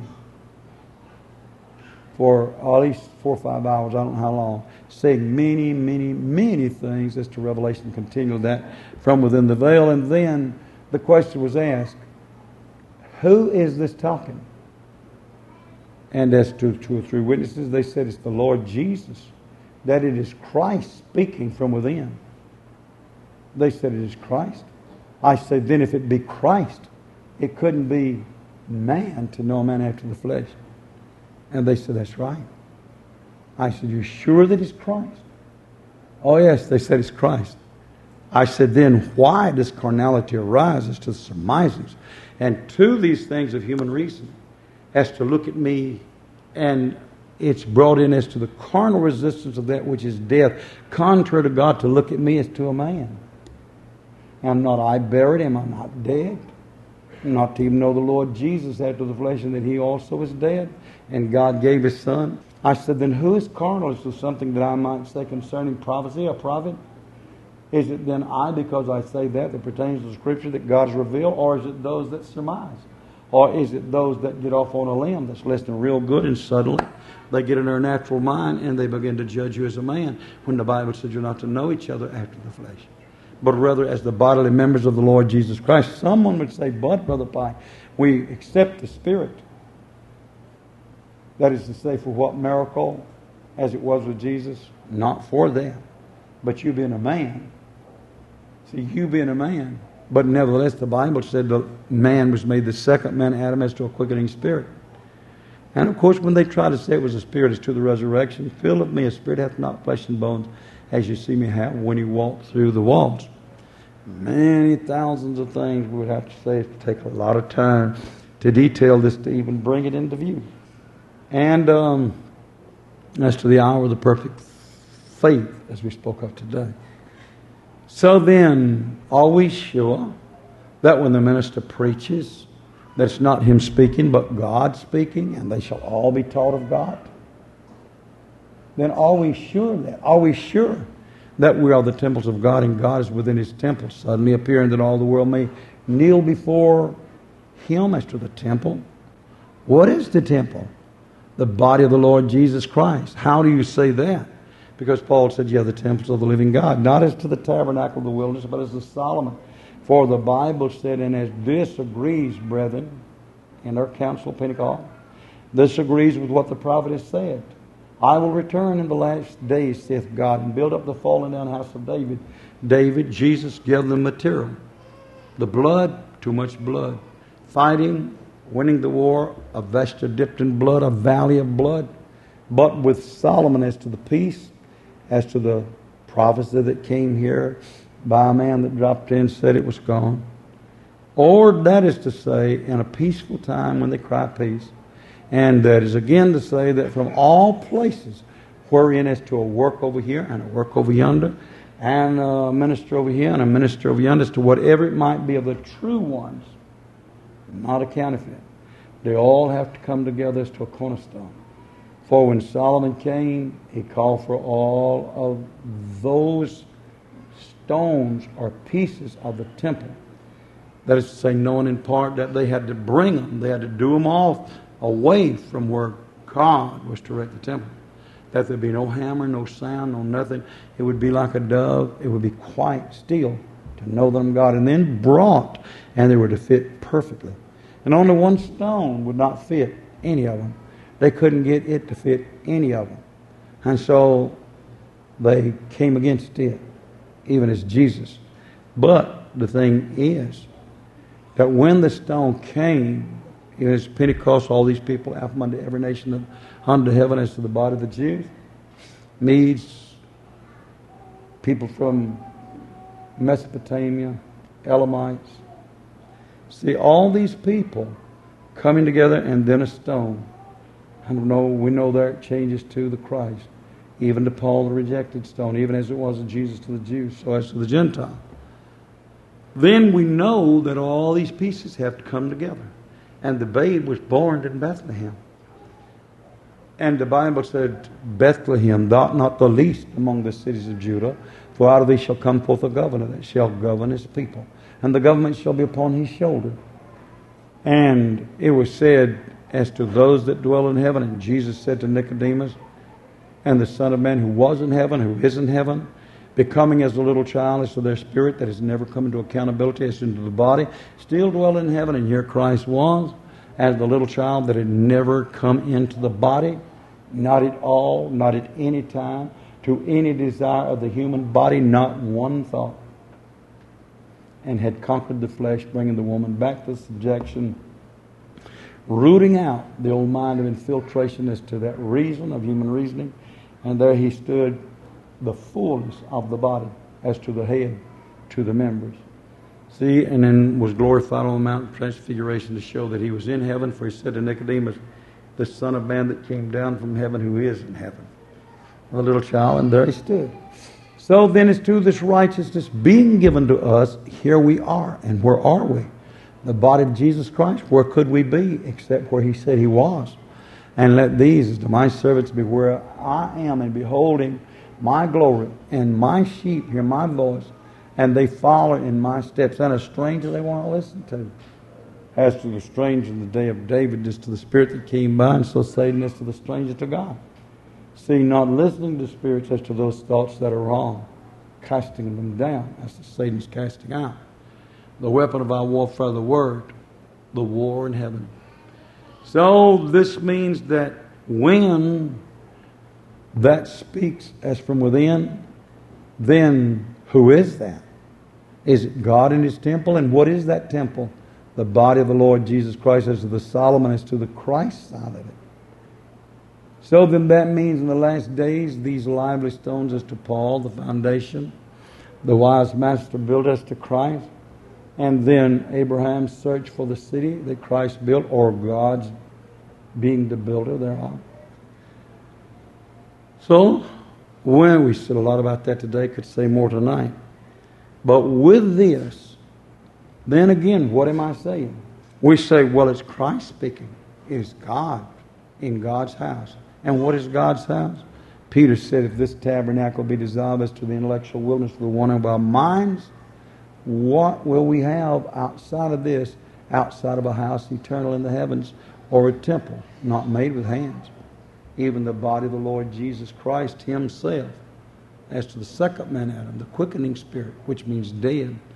for at least 4 or 5 hours, I don't know how long, saying many, many, many things as to revelation. Continued that from within the veil. And then the question was asked, who is this talking? And as to 2 or 3 witnesses, they said it's the Lord Jesus. That it is Christ speaking from within. They said it is Christ. I said, then if it be Christ, it couldn't be man to know a man after the flesh. And they said, that's right. I said, you're sure that it's Christ? Oh yes, they said it's Christ. I said, then why does carnality arise as to the surmisings and to these things of human reason as to look at me, and it's brought in as to the carnal resistance of that which is death, contrary to God, to look at me as to a man. Am not I buried? Am I not dead? Not to even know the Lord Jesus after the flesh, and that He also is dead, and God gave His Son. I said, then who is carnal? Is there something that I might say concerning prophecy, a prophet? Is it then I, because I say that pertains to the Scripture that God has revealed, or is it those that surmise? Or is it those that get off on a limb that's listening real good, and suddenly they get in their natural mind and they begin to judge you as a man, when the Bible says you're not to know each other after the flesh, but rather as the bodily members of the Lord Jesus Christ. Someone would say, but Brother Pike, we accept the Spirit. That is to say, for what miracle, as it was with Jesus? Not for them, but you being a man. See, you being a man. But nevertheless, the Bible said the man was made the second man, Adam, as to a quickening spirit. And of course, when they try to say it was a spirit as to the resurrection, filled of me a spirit hath not flesh and bones, as you see me have when He walked through the walls. Many thousands of things we would have to say. It would take a lot of time to detail this to even bring it into view. And as to the hour of the perfect faith, as we spoke of today. So then, are we sure that when the minister preaches, that it's not him speaking, but God speaking, and they shall all be taught of God? Then are we sure of that? Are we sure that we are the temples of God, and God is within His temple, suddenly appearing that all the world may kneel before Him as to the temple? What is the temple? The body of the Lord Jesus Christ. How do you say that? Because Paul said, you have the temples of the living God, not as to the tabernacle of the wilderness, but as to Solomon. For the Bible said, and as this agrees, brethren, in our council of Pentecost, this agrees with what the prophet has said. I will return in the last days, saith God, and build up the fallen down house of David. David, Jesus, gave them material. The blood, too much blood. Fighting, winning the war, a vesture dipped in blood, a valley of blood. But with Solomon as to the peace, as to the prophecy that came here by a man that dropped in and said it was gone. Or that is to say, in a peaceful time when they cry peace. And that is again to say that from all places wherein as to a work over here and a work over yonder and a minister over here and a minister over yonder, as to whatever it might be of the true ones, not a counterfeit, they all have to come together as to a cornerstone. For when Solomon came, he called for all of those stones or pieces of the temple. That is to say, knowing in part that they had to bring them, they had to do them off away from where God was to erect the temple. That there'd be no hammer, no sound, no nothing. It would be like a dove. It would be quite still to know them God. And then brought, and they were to fit perfectly. And only one stone would not fit any of them. They couldn't get it to fit any of them. And so they came against it, even as Jesus. But the thing is that when the stone came, it was Pentecost, all these people out from under every nation under heaven as to the body of the Jews, Medes, people from Mesopotamia, Elamites. See, all these people coming together, and then a stone. I don't know, we know there it changes to the Christ, even to Paul the rejected stone, even as it was in Jesus to the Jews, so as to the Gentile. Then we know that all these pieces have to come together. And the babe was born in Bethlehem. And the Bible said, Bethlehem, thou art not the least among the cities of Judah, for out of thee shall come forth a governor that shall govern his people. And the government shall be upon his shoulder. And it was said, as to those that dwell in heaven, and Jesus said to Nicodemus, and the Son of Man who was in heaven, who is in heaven, becoming as a little child, as to their spirit that has never come into accountability, as into the body, still dwell in heaven. And here Christ was, as the little child that had never come into the body, not at all, not at any time, to any desire of the human body, not one thought. And had conquered the flesh, bringing the woman back to subjection, rooting out the old mind of infiltration as to that reason of human reasoning. And there he stood, the fullness of the body, as to the head, to the members. See, and then was glorified on the Mount of Transfiguration to show that he was in heaven, for he said to Nicodemus, the Son of Man that came down from heaven, who is in heaven. The little child, and there he stood. So then as to this righteousness being given to us, here we are. And where are we? The body of Jesus Christ. Where could we be except where he said he was? And let these, as to my servants, be where I am, and beholding my glory, and my sheep hear my voice, and they follow in my steps. And a stranger they want to listen to. As to the stranger in the day of David, as to the spirit that came by, and so Satan as to the stranger to God. See, not listening to spirits as to those thoughts that are wrong, casting them down, as to Satan's casting out. The weapon of our warfare, the word, the war in heaven. So this means that when that speaks as from within, then who is that? Is it God in his temple? And what is that temple? The body of the Lord Jesus Christ, as to the Solomon, as to the Christ side of it. So then that means in the last days, these lively stones as to Paul, the foundation, the wise master built us to Christ, and then Abraham's search for the city that Christ built, or God's being the builder thereof. So, when we said a lot about that today, could say more tonight. But with this, then again, what am I saying? We say, well, it's Christ speaking. It is God in God's house. And what is God's house? Peter said, if this tabernacle be dissolved as to the intellectual wilderness of the one of our minds, what will we have outside of this, outside of a house eternal in the heavens, or a temple not made with hands? Even the body of the Lord Jesus Christ himself, as to the second man Adam, the quickening spirit, which means dead,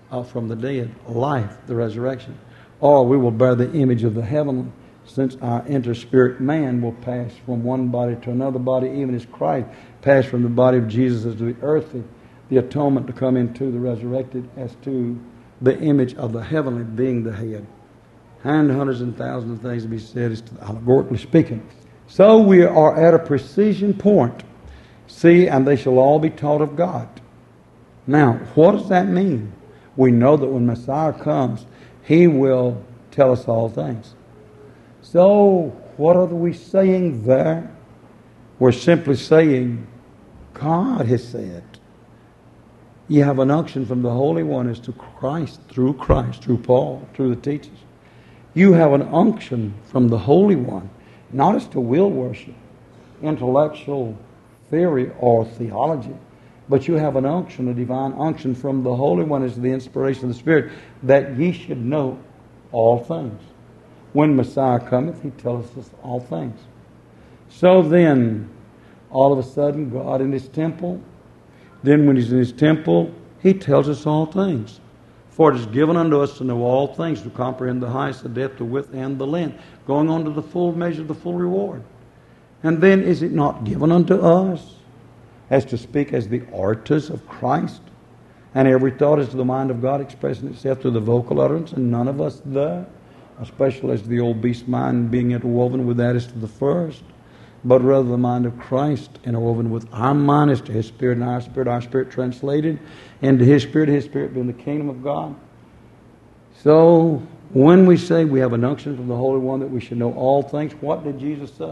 from the dead, life, the resurrection. Or we will bear the image of the heavenly, since our inter-spirit man will pass from one body to another body, even as Christ passed from the body of Jesus to the earthly, the atonement to come into the resurrected as to the image of the heavenly being the head. And hundreds and thousands of things to be said, is allegorically speaking. So we are at a precision point. See, and they shall all be taught of God. Now, what does that mean? We know that when Messiah comes, He will tell us all things. So, what are we saying there? We're simply saying, God has said. You have an unction from the Holy One as to Christ, through Paul, through the teachers. You have an unction from the Holy One, not as to will worship, intellectual theory or theology, but you have an unction, a divine unction from the Holy One as the inspiration of the Spirit, that ye should know all things. When Messiah cometh, He telleth us all things. So then, all of a sudden, God in His temple, then when He's in His temple, He tells us all things. For it is given unto us to know all things, to comprehend the height, the depth, the width, and the length, going on to the full measure, the full reward. And then is it not given unto us as to speak as the orators of Christ? And every thought is to the mind of God, expressing itself through the vocal utterance, and none of us there, especially as the old beast mind being interwoven with that is to the first, but rather the mind of Christ interwoven with our mind as to His Spirit and our Spirit translated into His Spirit being the kingdom of God. So, when we say we have an unction from the Holy One that we should know all things, what did Jesus say?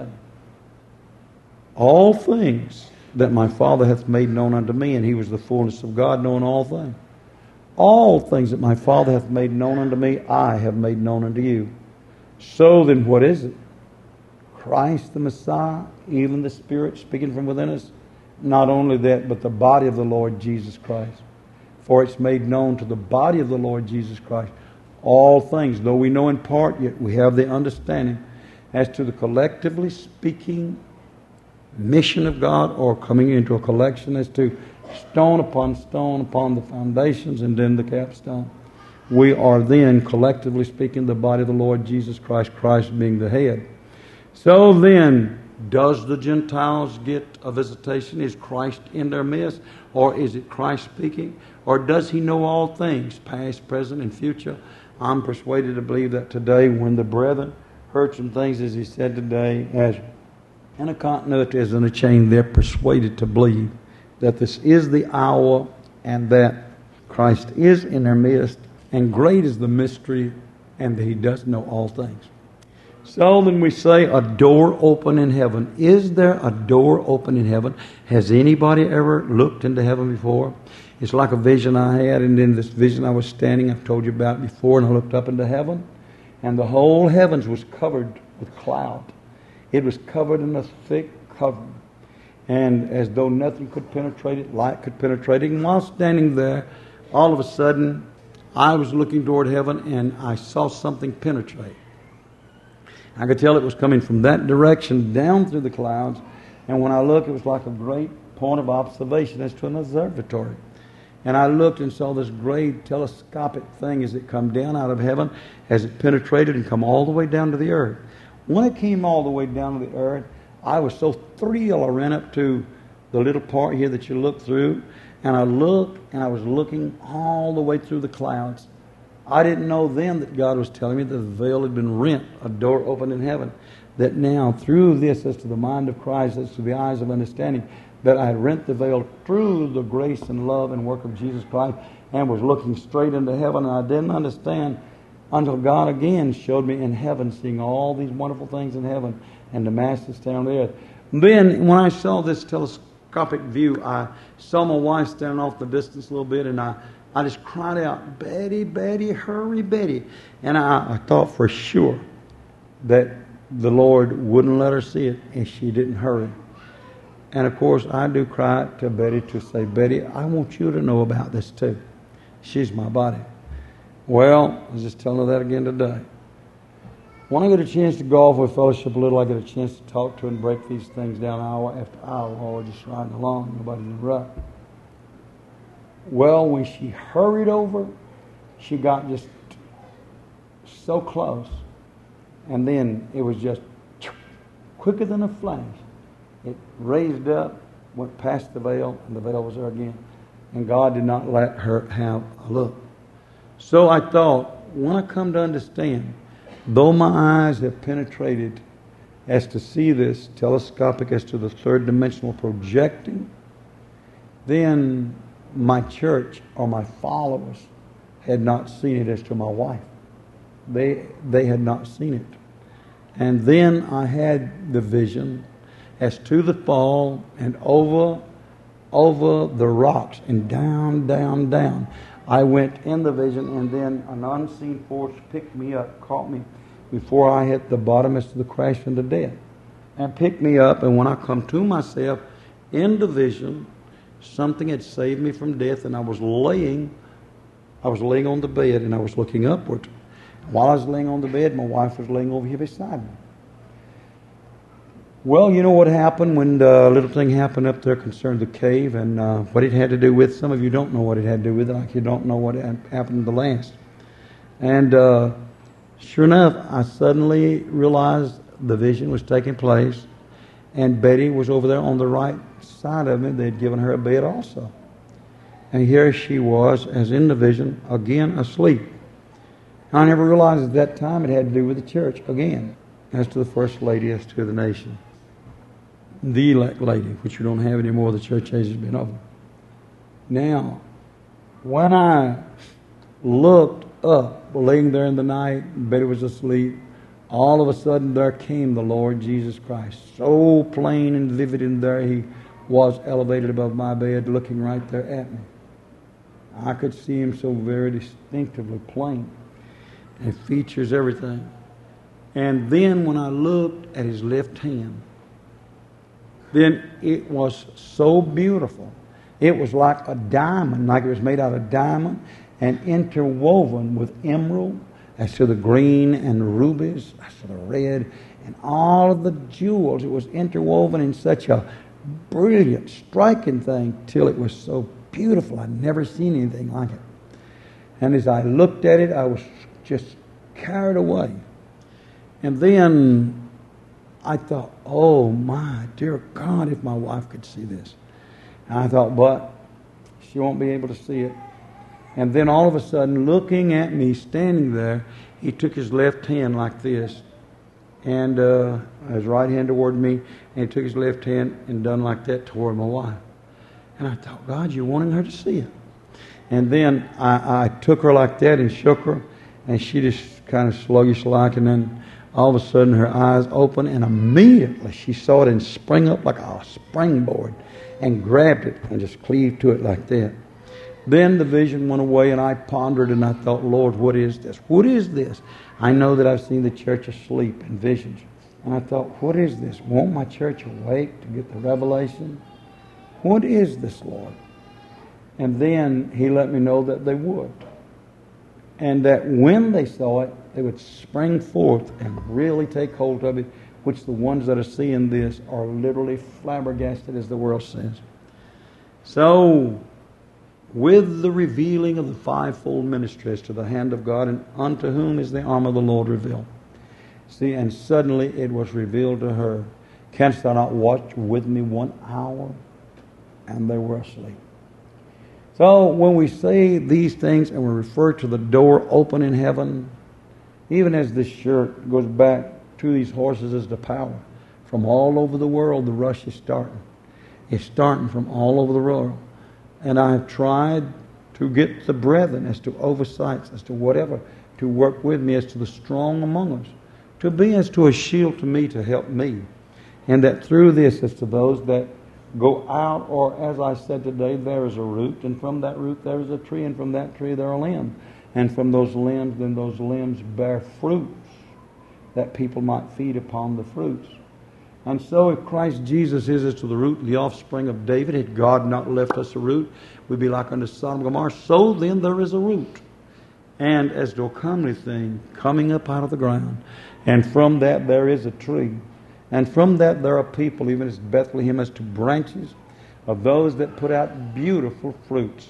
All things that my Father hath made known unto me, and He was the fullness of God, knowing all things. All things that my Father hath made known unto me, I have made known unto you. So then what is it? Christ the Messiah, even the Spirit speaking from within us. Not only that, but the body of the Lord Jesus Christ. For it's made known to the body of the Lord Jesus Christ all things. Though we know in part, yet we have the understanding as to the collectively speaking mission of God, or coming into a collection as to stone upon the foundations and then the capstone. We are then, collectively speaking, the body of the Lord Jesus Christ, Christ being the head. So then, does the Gentiles get a visitation? Is Christ in their midst? Or is it Christ speaking? Or does He know all things, past, present, and future? I'm persuaded to believe that today, when the brethren heard some things, as He said today, as in a continuity, as in a chain, they're persuaded to believe that this is the hour and that Christ is in their midst, and great is the mystery, and that He does know all things. So then we say a door open in heaven. Is there a door open in heaven? Has anybody ever looked into heaven before? It's like a vision I had, and in this vision I was standing, I've told you about it before, and I looked up into heaven, and the whole heavens was covered with cloud. It was covered in a thick covering, and as though nothing could penetrate it, light could penetrate it. And while standing there, all of a sudden, I was looking toward heaven, and I saw something penetrate. I could tell it was coming from that direction down through the clouds, and when I looked, it was like a great point of observation as to an observatory. And I looked and saw this great telescopic thing as it come down out of heaven, as it penetrated and come all the way down to the earth. When it came all the way down to the earth, I was so thrilled. I ran up to the little part here that you look through, and I looked, and I was looking all the way through the clouds. I didn't know then that God was telling me that the veil had been rent, a door opened in heaven, that now through this, as to the mind of Christ, as to the eyes of understanding, that I had rent the veil through the grace and love and work of Jesus Christ, and was looking straight into heaven, and I didn't understand until God again showed me in heaven, seeing all these wonderful things in heaven, and the Master standing on the earth. Then, when I saw this telescopic view, I saw my wife standing off the distance a little bit, and I just cried out, "Betty, Betty, hurry, Betty." And I thought for sure that the Lord wouldn't let her see it if she didn't hurry. And of course, I do cry out to Betty to say, "Betty, I want you to know about this too. She's my body." Well, I was just telling her that again today. When I get a chance to go off with fellowship a little, I get a chance to talk to her and break these things down hour after hour while we're just riding along, nobody interrupt. Well, when she hurried over she got just so close, and then it was just quicker than a flash. It raised up, went past the veil, and the veil was there again. And God did not let her have a look. So I thought, when I come to understand, though my eyes have penetrated as to see this, telescopic as to the third dimensional projecting, then my church or my followers had not seen it as to my wife. They had not seen it. And then I had the vision as to the fall and over the rocks and down, down, down. I went in the vision, and then an unseen force picked me up, caught me before I hit the bottom as to the crash into death, and picked me up. And when I come to myself in the vision, something had saved me from death, and I was laying on the bed, and I was looking upward. While I was laying on the bed, my wife was laying over here beside me. Well, you know what happened when the little thing happened up there concerning the cave, and what it had to do with. Some of you don't know what it had to do with it, like you don't know what happened the last. And sure enough, I suddenly realized the vision was taking place, and Betty was over there on the right side of me. They'd given her a bed also. And here she was, as in the vision, again asleep. I never realized at that time it had to do with the church again, as to the first lady, as to the nation. The elect lady, which we don't have anymore, the church age has been over. Now, when I looked up, laying there in the night, Betty was asleep, all of a sudden there came the Lord Jesus Christ. So plain and vivid in there, he was elevated above my bed, looking right there at me. I could see him so very distinctively plain. It features everything. And then when I looked at his left hand, then it was so beautiful. It was like a diamond, like it was made out of diamond and interwoven with emerald, as to the green and rubies, as to the red, and all of the jewels. It was interwoven in such a brilliant, striking thing, till it was so beautiful. I'd never seen anything like it. And as I looked at it, I was just carried away. And then I thought, oh my dear God, if my wife could see this. And I thought, but she won't be able to see it. And then all of a sudden, looking at me standing there, he took his left hand like this, and his right hand toward me, and he took his left hand and done like that toward my wife. And I thought, God, you're wanting her to see it. And then I took her like that and shook her, and she just kind of sluggish like, and then all of a sudden her eyes opened, and immediately she saw it and sprang up like a springboard and grabbed it and just cleaved to it like that. Then the vision went away, and I pondered, and I thought, Lord, what is this? What is this? I know that I've seen the church asleep in visions. And I thought, what is this? Won't my church awake to get the revelation? What is this, Lord? And then he let me know that they would. And that when they saw it, they would spring forth and really take hold of it, which the ones that are seeing this are literally flabbergasted, as the world says. So, with the revealing of the fivefold ministry as to the hand of God, and unto whom is the arm of the Lord revealed. See, and suddenly it was revealed to her, canst thou not watch with me 1 hour? And they were asleep. So when we say these things and we refer to the door open in heaven, even as this shirt goes back to these horses as the power, from all over the world the rush is starting. It's starting from all over the world. And I have tried to get the brethren as to oversights, as to whatever, to work with me as to the strong among us, to be as to a shield to me to help me. And that through this, as to those that go out, or as I said today, there is a root, and from that root there is a tree, and from that tree there are limbs. And from those limbs, then those limbs bear fruits, that people might feed upon the fruits. And so if Christ Jesus is as to the root, the offspring of David, had God not left us a root, we'd be like unto Sodom and Gomorrah. So then there is a root. And as to a comely thing coming up out of the ground. And from that there is a tree. And from that there are people, even as Bethlehem, as to branches of those that put out beautiful fruits.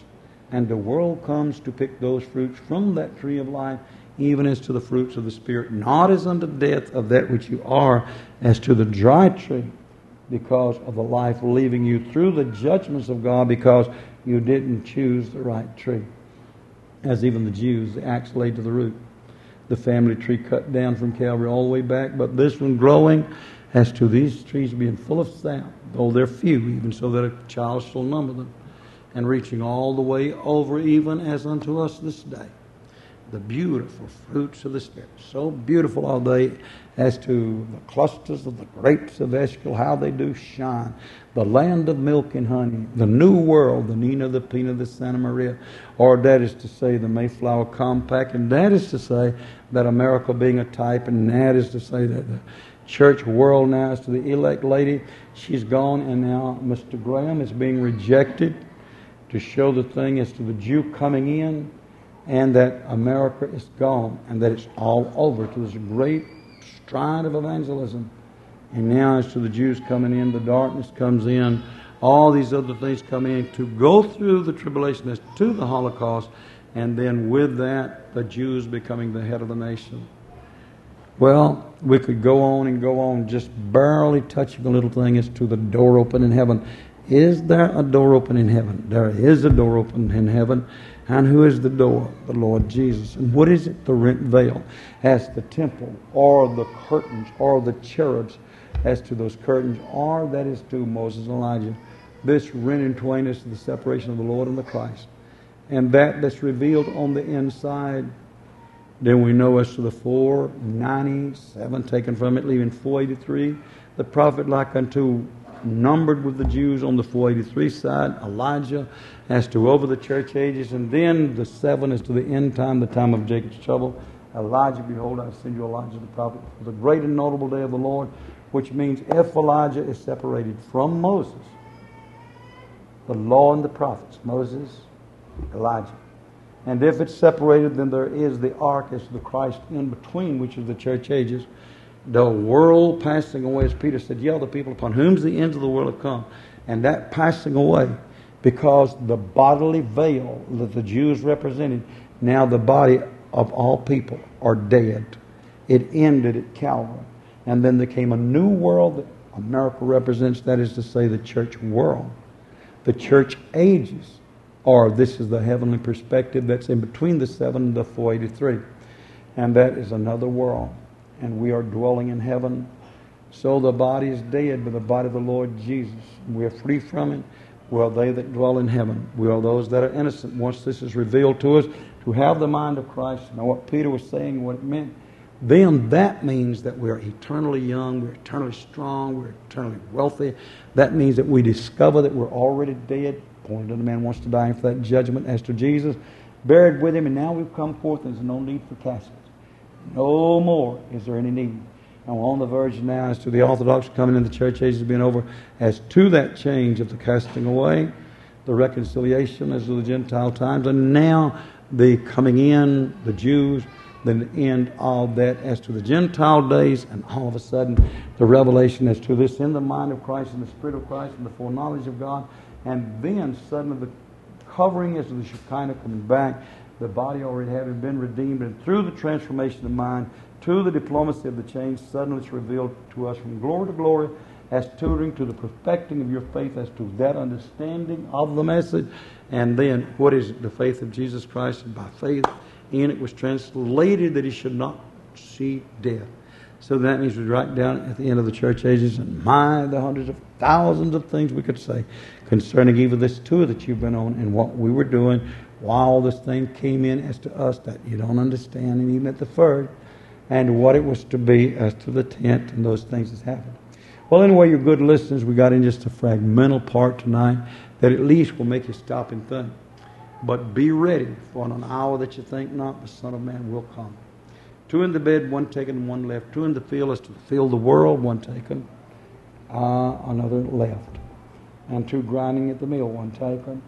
And the world comes to pick those fruits from that tree of life, even as to the fruits of the Spirit, not as unto death of that which you are, as to the dry tree, because of the life leaving you through the judgments of God, because you didn't choose the right tree. As even the Jews, the axe laid to the root. The family tree cut down from Calvary all the way back, but this one growing, as to these trees being full of sap, though they're few, even so that a child shall number them, and reaching all the way over, even as unto us this day. The beautiful fruits of the Spirit. So beautiful are they, as to the clusters of the grapes of Eshcol, how they do shine. The land of milk and honey, the new world, the Nina, the Pina, the Santa Maria, or that is to say the Mayflower Compact, and that is to say that America being a type, and that is to say that the church world now is to the elect lady. She's gone, and now Mr. Graham is being rejected to show the thing as to the Jew coming in, and that America is gone, and that it's all over to this great stride of evangelism. And now as to the Jews coming in, the darkness comes in, all these other things come in to go through the tribulation as to the Holocaust, and then with that, the Jews becoming the head of the nation. Well, we could go on and go on, just barely touching a little thing as to the door open in heaven. Is there a door open in heaven? There is a door open in heaven. And who is the door? The Lord Jesus. And what is it? The rent veil. As the temple, or the curtains, or the cherubs, as to those curtains, or that is to Moses and Elijah. This rent in twain is the separation of the Lord and the Christ. And that's revealed on the inside. Then we know as to the 497 taken from it, leaving 483. The prophet like unto numbered with the Jews on the 483 side, Elijah as to over the church ages, and then the 7 is to the end time, the time of Jacob's trouble. Elijah, behold, I send you Elijah the prophet for the great and notable day of the Lord, which means if Elijah is separated from Moses, the law and the prophets, Moses, Elijah, and if it's separated, then there is the ark as to the Christ in between, which is the church ages. The world passing away, as Peter said, the people upon whom the ends of the world have come. And that passing away, because the bodily veil that the Jews represented, now the body of all people are dead. It ended at Calvary. And then there came a new world that America represents, that is to say the church world. The church ages, or this is the heavenly perspective that's in between the 7 and the 483. And that is another world. And we are dwelling in heaven. So the body is dead, but the body of the Lord Jesus, we are free from it. We are they that dwell in heaven. We are those that are innocent. Once this is revealed to us, to have the mind of Christ, know what Peter was saying, what it meant, then that means that we're eternally young, we're eternally strong, we're eternally wealthy. That means that we discover that we're already dead. Pointed to the man wants to die for that judgment as to Jesus, buried with him, and now we've come forth, and there's no need for caskets. No more is there any need. And we're on the verge now as to the Orthodox coming into the church ages being over, as to that change of the casting away, the reconciliation as to the Gentile times, and now the coming in, the Jews, then the end of that as to the Gentile days, and all of a sudden the revelation as to this in the mind of Christ and the Spirit of Christ and the foreknowledge of God, and then suddenly the covering as to the Shekinah coming back, the body already having been redeemed, and through the transformation of mind, to the diplomacy of the change, suddenly it's revealed to us from glory to glory, as tutoring to the perfecting of your faith, as to that understanding of the message. And then, what is it? The faith of Jesus Christ, and by faith in it was translated that he should not see death. So that means we write down at the end of the church ages, and the hundreds of thousands of things we could say concerning even this tour that you've been on, and what we were doing while this thing came in as to us that you don't understand, and even at the third, and what it was to be as to the tent and those things that's happened. Well, anyway, you're good listeners. We got in just a fragmental part tonight that at least will make you stop and think. But be ready, for in an hour that you think not, the Son of Man will come. 2 in the bed, 1 taken and 1 left. 2 in the field as to fill the world, 1 taken, another left. And 2 grinding at the mill, 1 taken,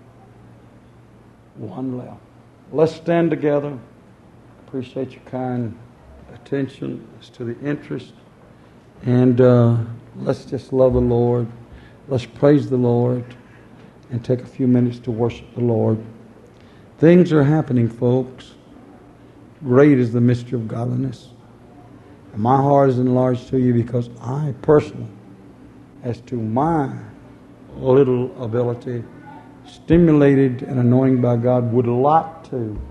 1 left. Let's stand together. Appreciate your kind attention as to the interest. And let's just love the Lord. Let's praise the Lord and take a few minutes to worship the Lord. Things are happening, folks. Great is the mystery of godliness. And my heart is enlarged to you because I personally, as to my little ability, stimulated and anointed by God, would like to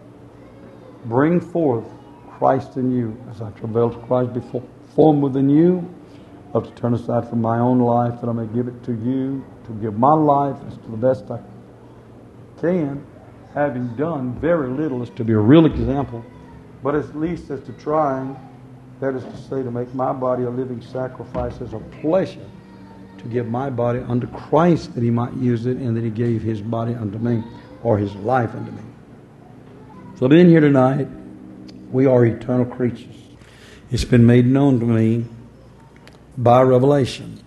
bring forth Christ in you as I travail to Christ before formed within you, of to turn aside from my own life that I may give it to you, to give my life as to the best I can, having done very little as to be a real example, but at least as to trying, that is to say, to make my body a living sacrifice as a pleasure, to give my body unto Christ that He might use it, and that He gave His body unto me, or His life unto me. So being here tonight, we are eternal creatures. It's been made known to me by revelation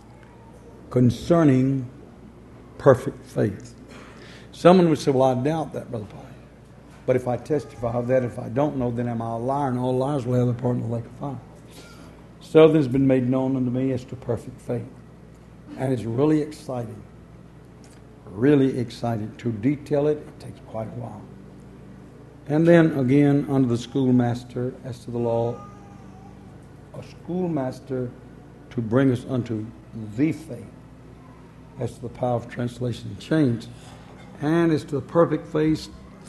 concerning perfect faith. Someone would say, well, I doubt that, Brother Paul. But if I testify of that, if I don't know, then am I a liar? And all liars will have their part in the lake of fire. So this has been made known unto me as to perfect faith. And it's really exciting. Really exciting. To detail it, it takes quite a while. And then again, under the schoolmaster, as to the law, a schoolmaster to bring us unto the faith, as to the power of translation and change. And as to the perfect faith,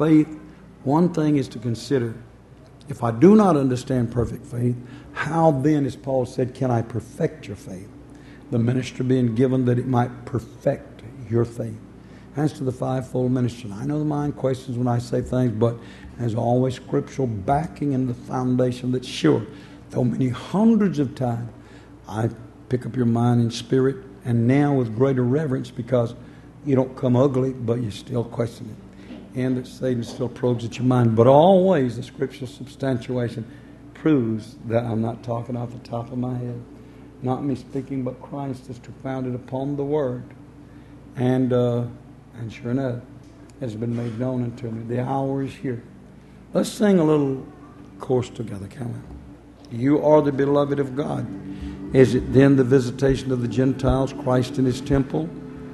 one thing is to consider, if I do not understand perfect faith, how then, as Paul said, can I perfect your faith? The ministry being given that it might perfect your faith. As to the fivefold ministry, I know the mind questions when I say things, but there's always scriptural backing in the foundation that's sure. Though many hundreds of times I pick up your mind in spirit, and now with greater reverence, because you don't come ugly, but you still question it. And that Satan still probes at your mind. But always the scriptural substantiation proves that I'm not talking off the top of my head. Not me speaking, but Christ is founded upon the Word. And sure enough, it has been made known unto me. The hour is here. Let's sing a little chorus together, can we? You are the beloved of God. Is it then the visitation of the Gentiles, Christ in His temple?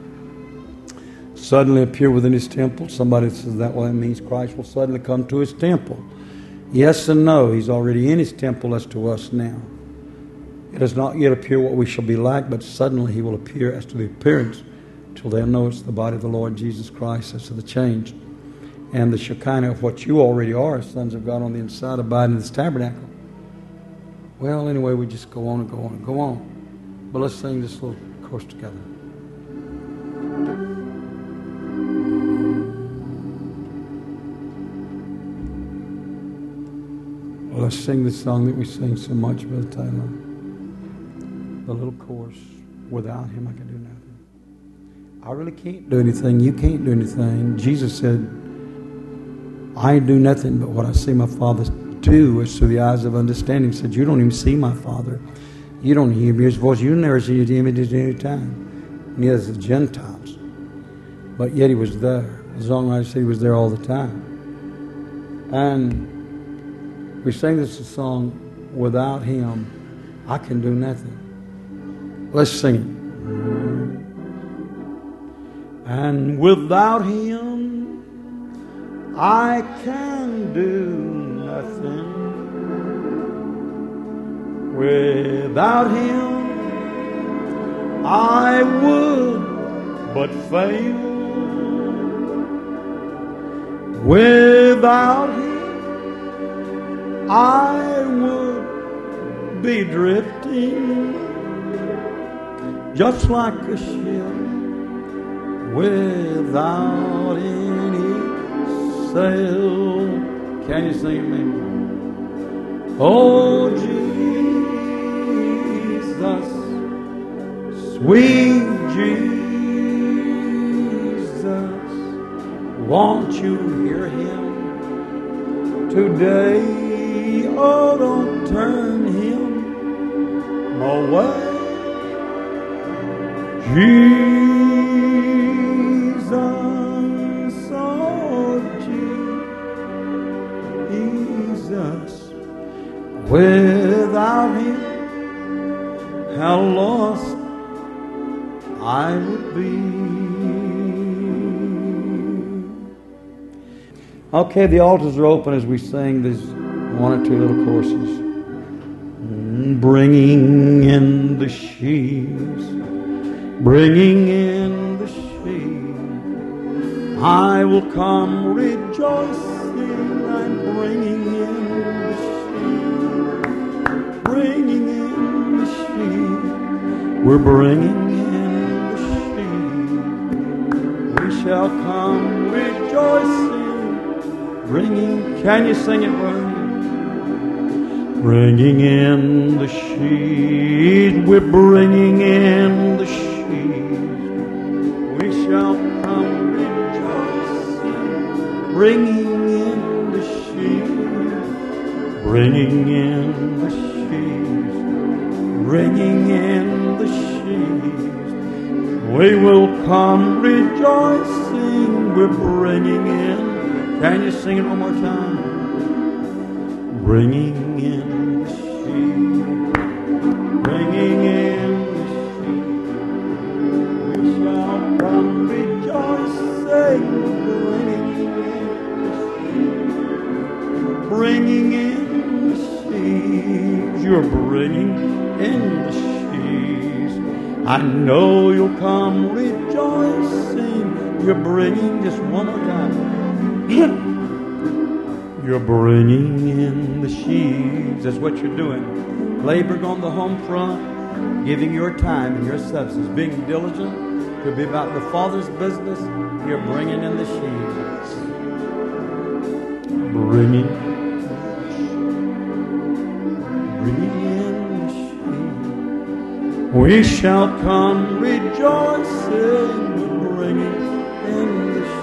Suddenly appear within His temple. Somebody says that well, it means Christ will suddenly come to His temple. Yes and no. He's already in His temple as to us now. It does not yet appear what we shall be like, but suddenly He will appear as to the appearance, till they'll know it's the body of the Lord Jesus Christ, as to the change. And the Shekinah of what you already are, as sons of God on the inside, abide in this tabernacle. Well, anyway, we just go on and go on and go on. But let's sing this little chorus together. Well, let's sing this song that we sing so much, Brother Taylor. The little chorus, without Him I can do nothing. I really can't do anything. You can't do anything. Jesus said, I do nothing but what I see my Father do, as through the eyes of understanding. He said, you don't even see my Father. You don't hear His voice. You never see His image at any time. Neither does the Gentiles. But yet He was there. The songwriter said He was there all the time. And we sang this song, without Him I can do nothing. Let's sing it. And without Him I can do nothing. Without Him I would but fail. Without Him I would be drifting, just like a ship without any sail. Can you sing it, maybe? Oh, Jesus, sweet Jesus, won't you hear Him today? Oh, don't turn Him away. Jesus, oh Jesus, without Him, how lost I would be. Okay, the altars are open as we sing these one or two little courses. Bringing in the sheaves, bringing in the sheaves. I will come rejoicing. I'm bringing in the sheaves, bringing in the sheaves. We're bringing in the sheaves. We shall come rejoicing, bringing. Can you sing it with me? Bringing in the sheaves, we're bringing in the sheaves. We shall come rejoicing, bringing in the sheaves, bringing in the sheaves, bringing in the sheaves. We will come rejoicing, we're bringing in. Can you sing it one more time? Bringing in the sheep, bringing in the sheep. We shall come rejoicing, bringing in the sheep, bringing in the sheep. You're bringing in the sheep. I know you'll come rejoicing. You're bringing, just one more time. You're bringing in the sheaves. That's what you're doing. Laboring on the home front, giving your time and your substance, being diligent to be about the Father's business. You're bringing in the sheaves. Bringing in the sheaves. We shall come rejoicing. We're bringing in the sheaves.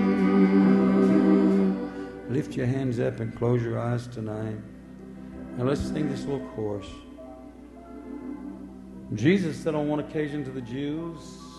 Lift your hands up and close your eyes tonight. And let's sing this little chorus. Jesus said on one occasion to the Jews,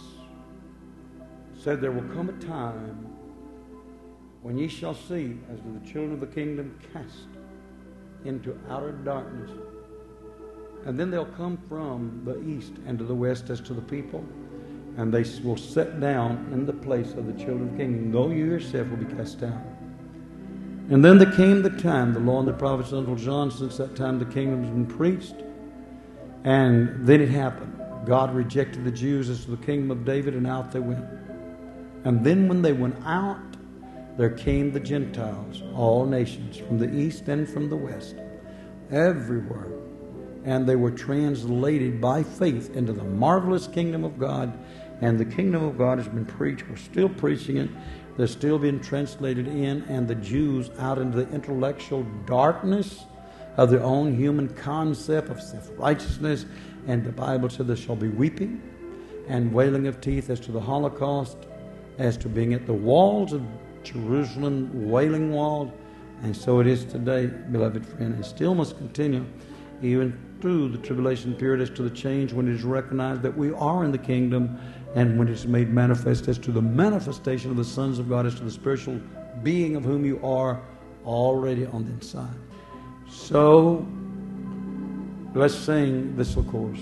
said, there will come a time when ye shall see, as the children of the kingdom cast into outer darkness. And then they'll come from the east and to the west as to the people, and they will sit down in the place of the children of the kingdom, though you yourself will be cast down. And then there came the time, the law and the prophets until John, since that time the kingdom has been preached. And then it happened. God rejected the Jews as to the kingdom of David, and out they went. And then when they went out, there came the Gentiles, all nations, from the east and from the west, everywhere. And they were translated by faith into the marvelous kingdom of God. And the kingdom of God has been preached. We're still preaching it. They're still being translated in, and the Jews out into the intellectual darkness of their own human concept of self-righteousness. And the Bible said there shall be weeping and wailing of teeth as to the Holocaust, as to being at the walls of Jerusalem, wailing walls. And so it is today, beloved friend, and still must continue even through the tribulation period as to the change when it is recognized that we are in the kingdom, and when it's made manifest as to the manifestation of the sons of God, as to the spiritual being of whom you are already on the inside. So, let's sing this little chorus.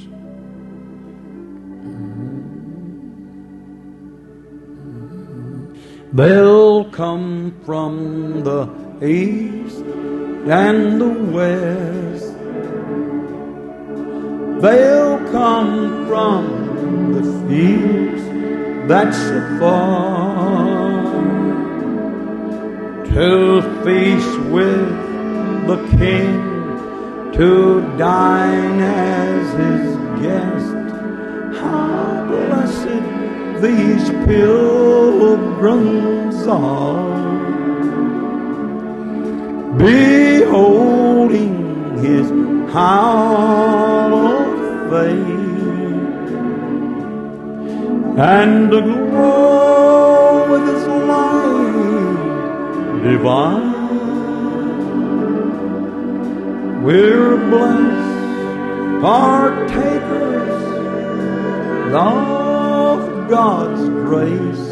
They'll come from the east and the west. They'll come from the fields that's afar to feast with the King, to dine as his guest. How blessed these pilgrims are, beholding his hallowed face, and aglow with his light divine. We're blessed partakers of God's grace,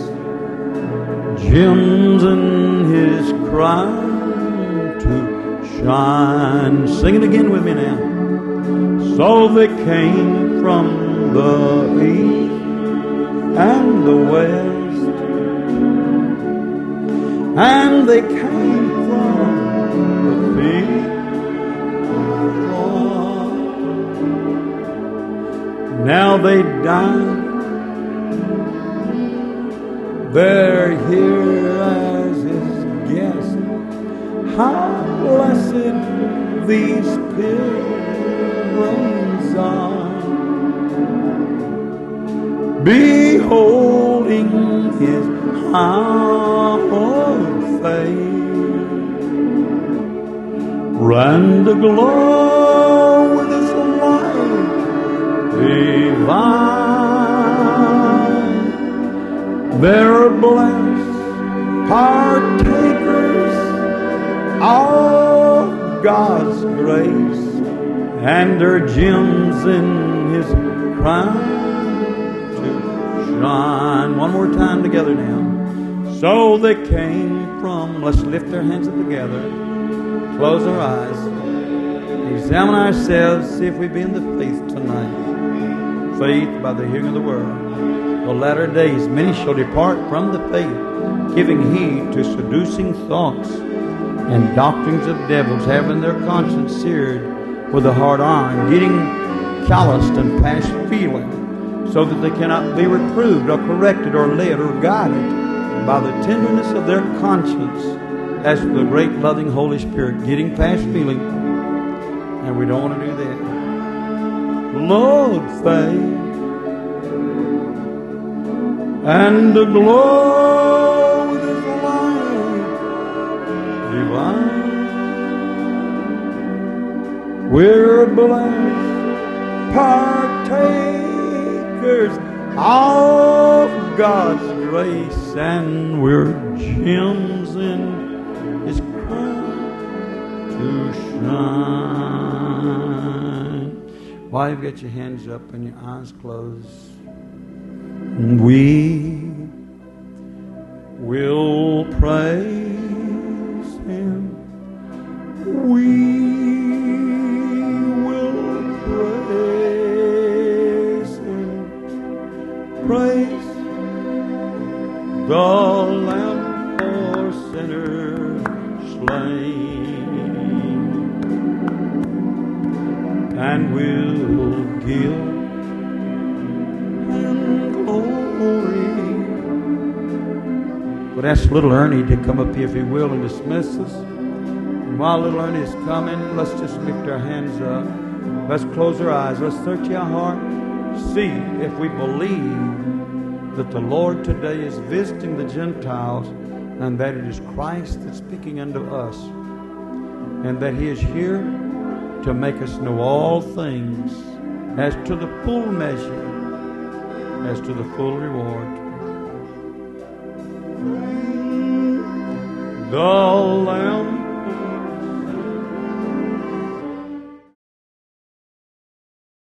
gems in his crown to shine. Sing it again with me now. So they came from the east and the west, and Now they came from the field. Now they dine. They're here as his guests. How blessed these pilgrims are, beholding his hallowed face, and aglow with his light divine. They're blessed partakers of God's grace, and they're gems in his crown to shine. One more time together now. So they came from, let's lift our hands up together, close our eyes, examine ourselves, see if we be in the faith tonight. Faith by the hearing of the word. The latter days many shall depart from the faith, giving heed to seducing thoughts and doctrines of devils, having their conscience seared with a hard iron, getting calloused and past feeling, so that they cannot be reproved or corrected or led or guided by the tenderness of their conscience as to the great loving Holy Spirit, getting past feeling. And we don't want to do that. Lord, faith and the glow with his light divine. We're blessed partakers of God's grace, and we're gems in his crown to shine. While you've got your hands up and your eyes closed, we will praise him. We will praise him. Praise the Lamb for sinners slain, and we'll give him glory. But ask little Ernie to come up here, if he will, and dismiss us. And while little Ernie is coming, let's just lift our hands up. Let's close our eyes. Let's search our heart. See if we believe that the Lord today is visiting the Gentiles, and that it is Christ that's speaking unto us, and that he is here to make us know all things as to the full measure, as to the full reward. The Lamb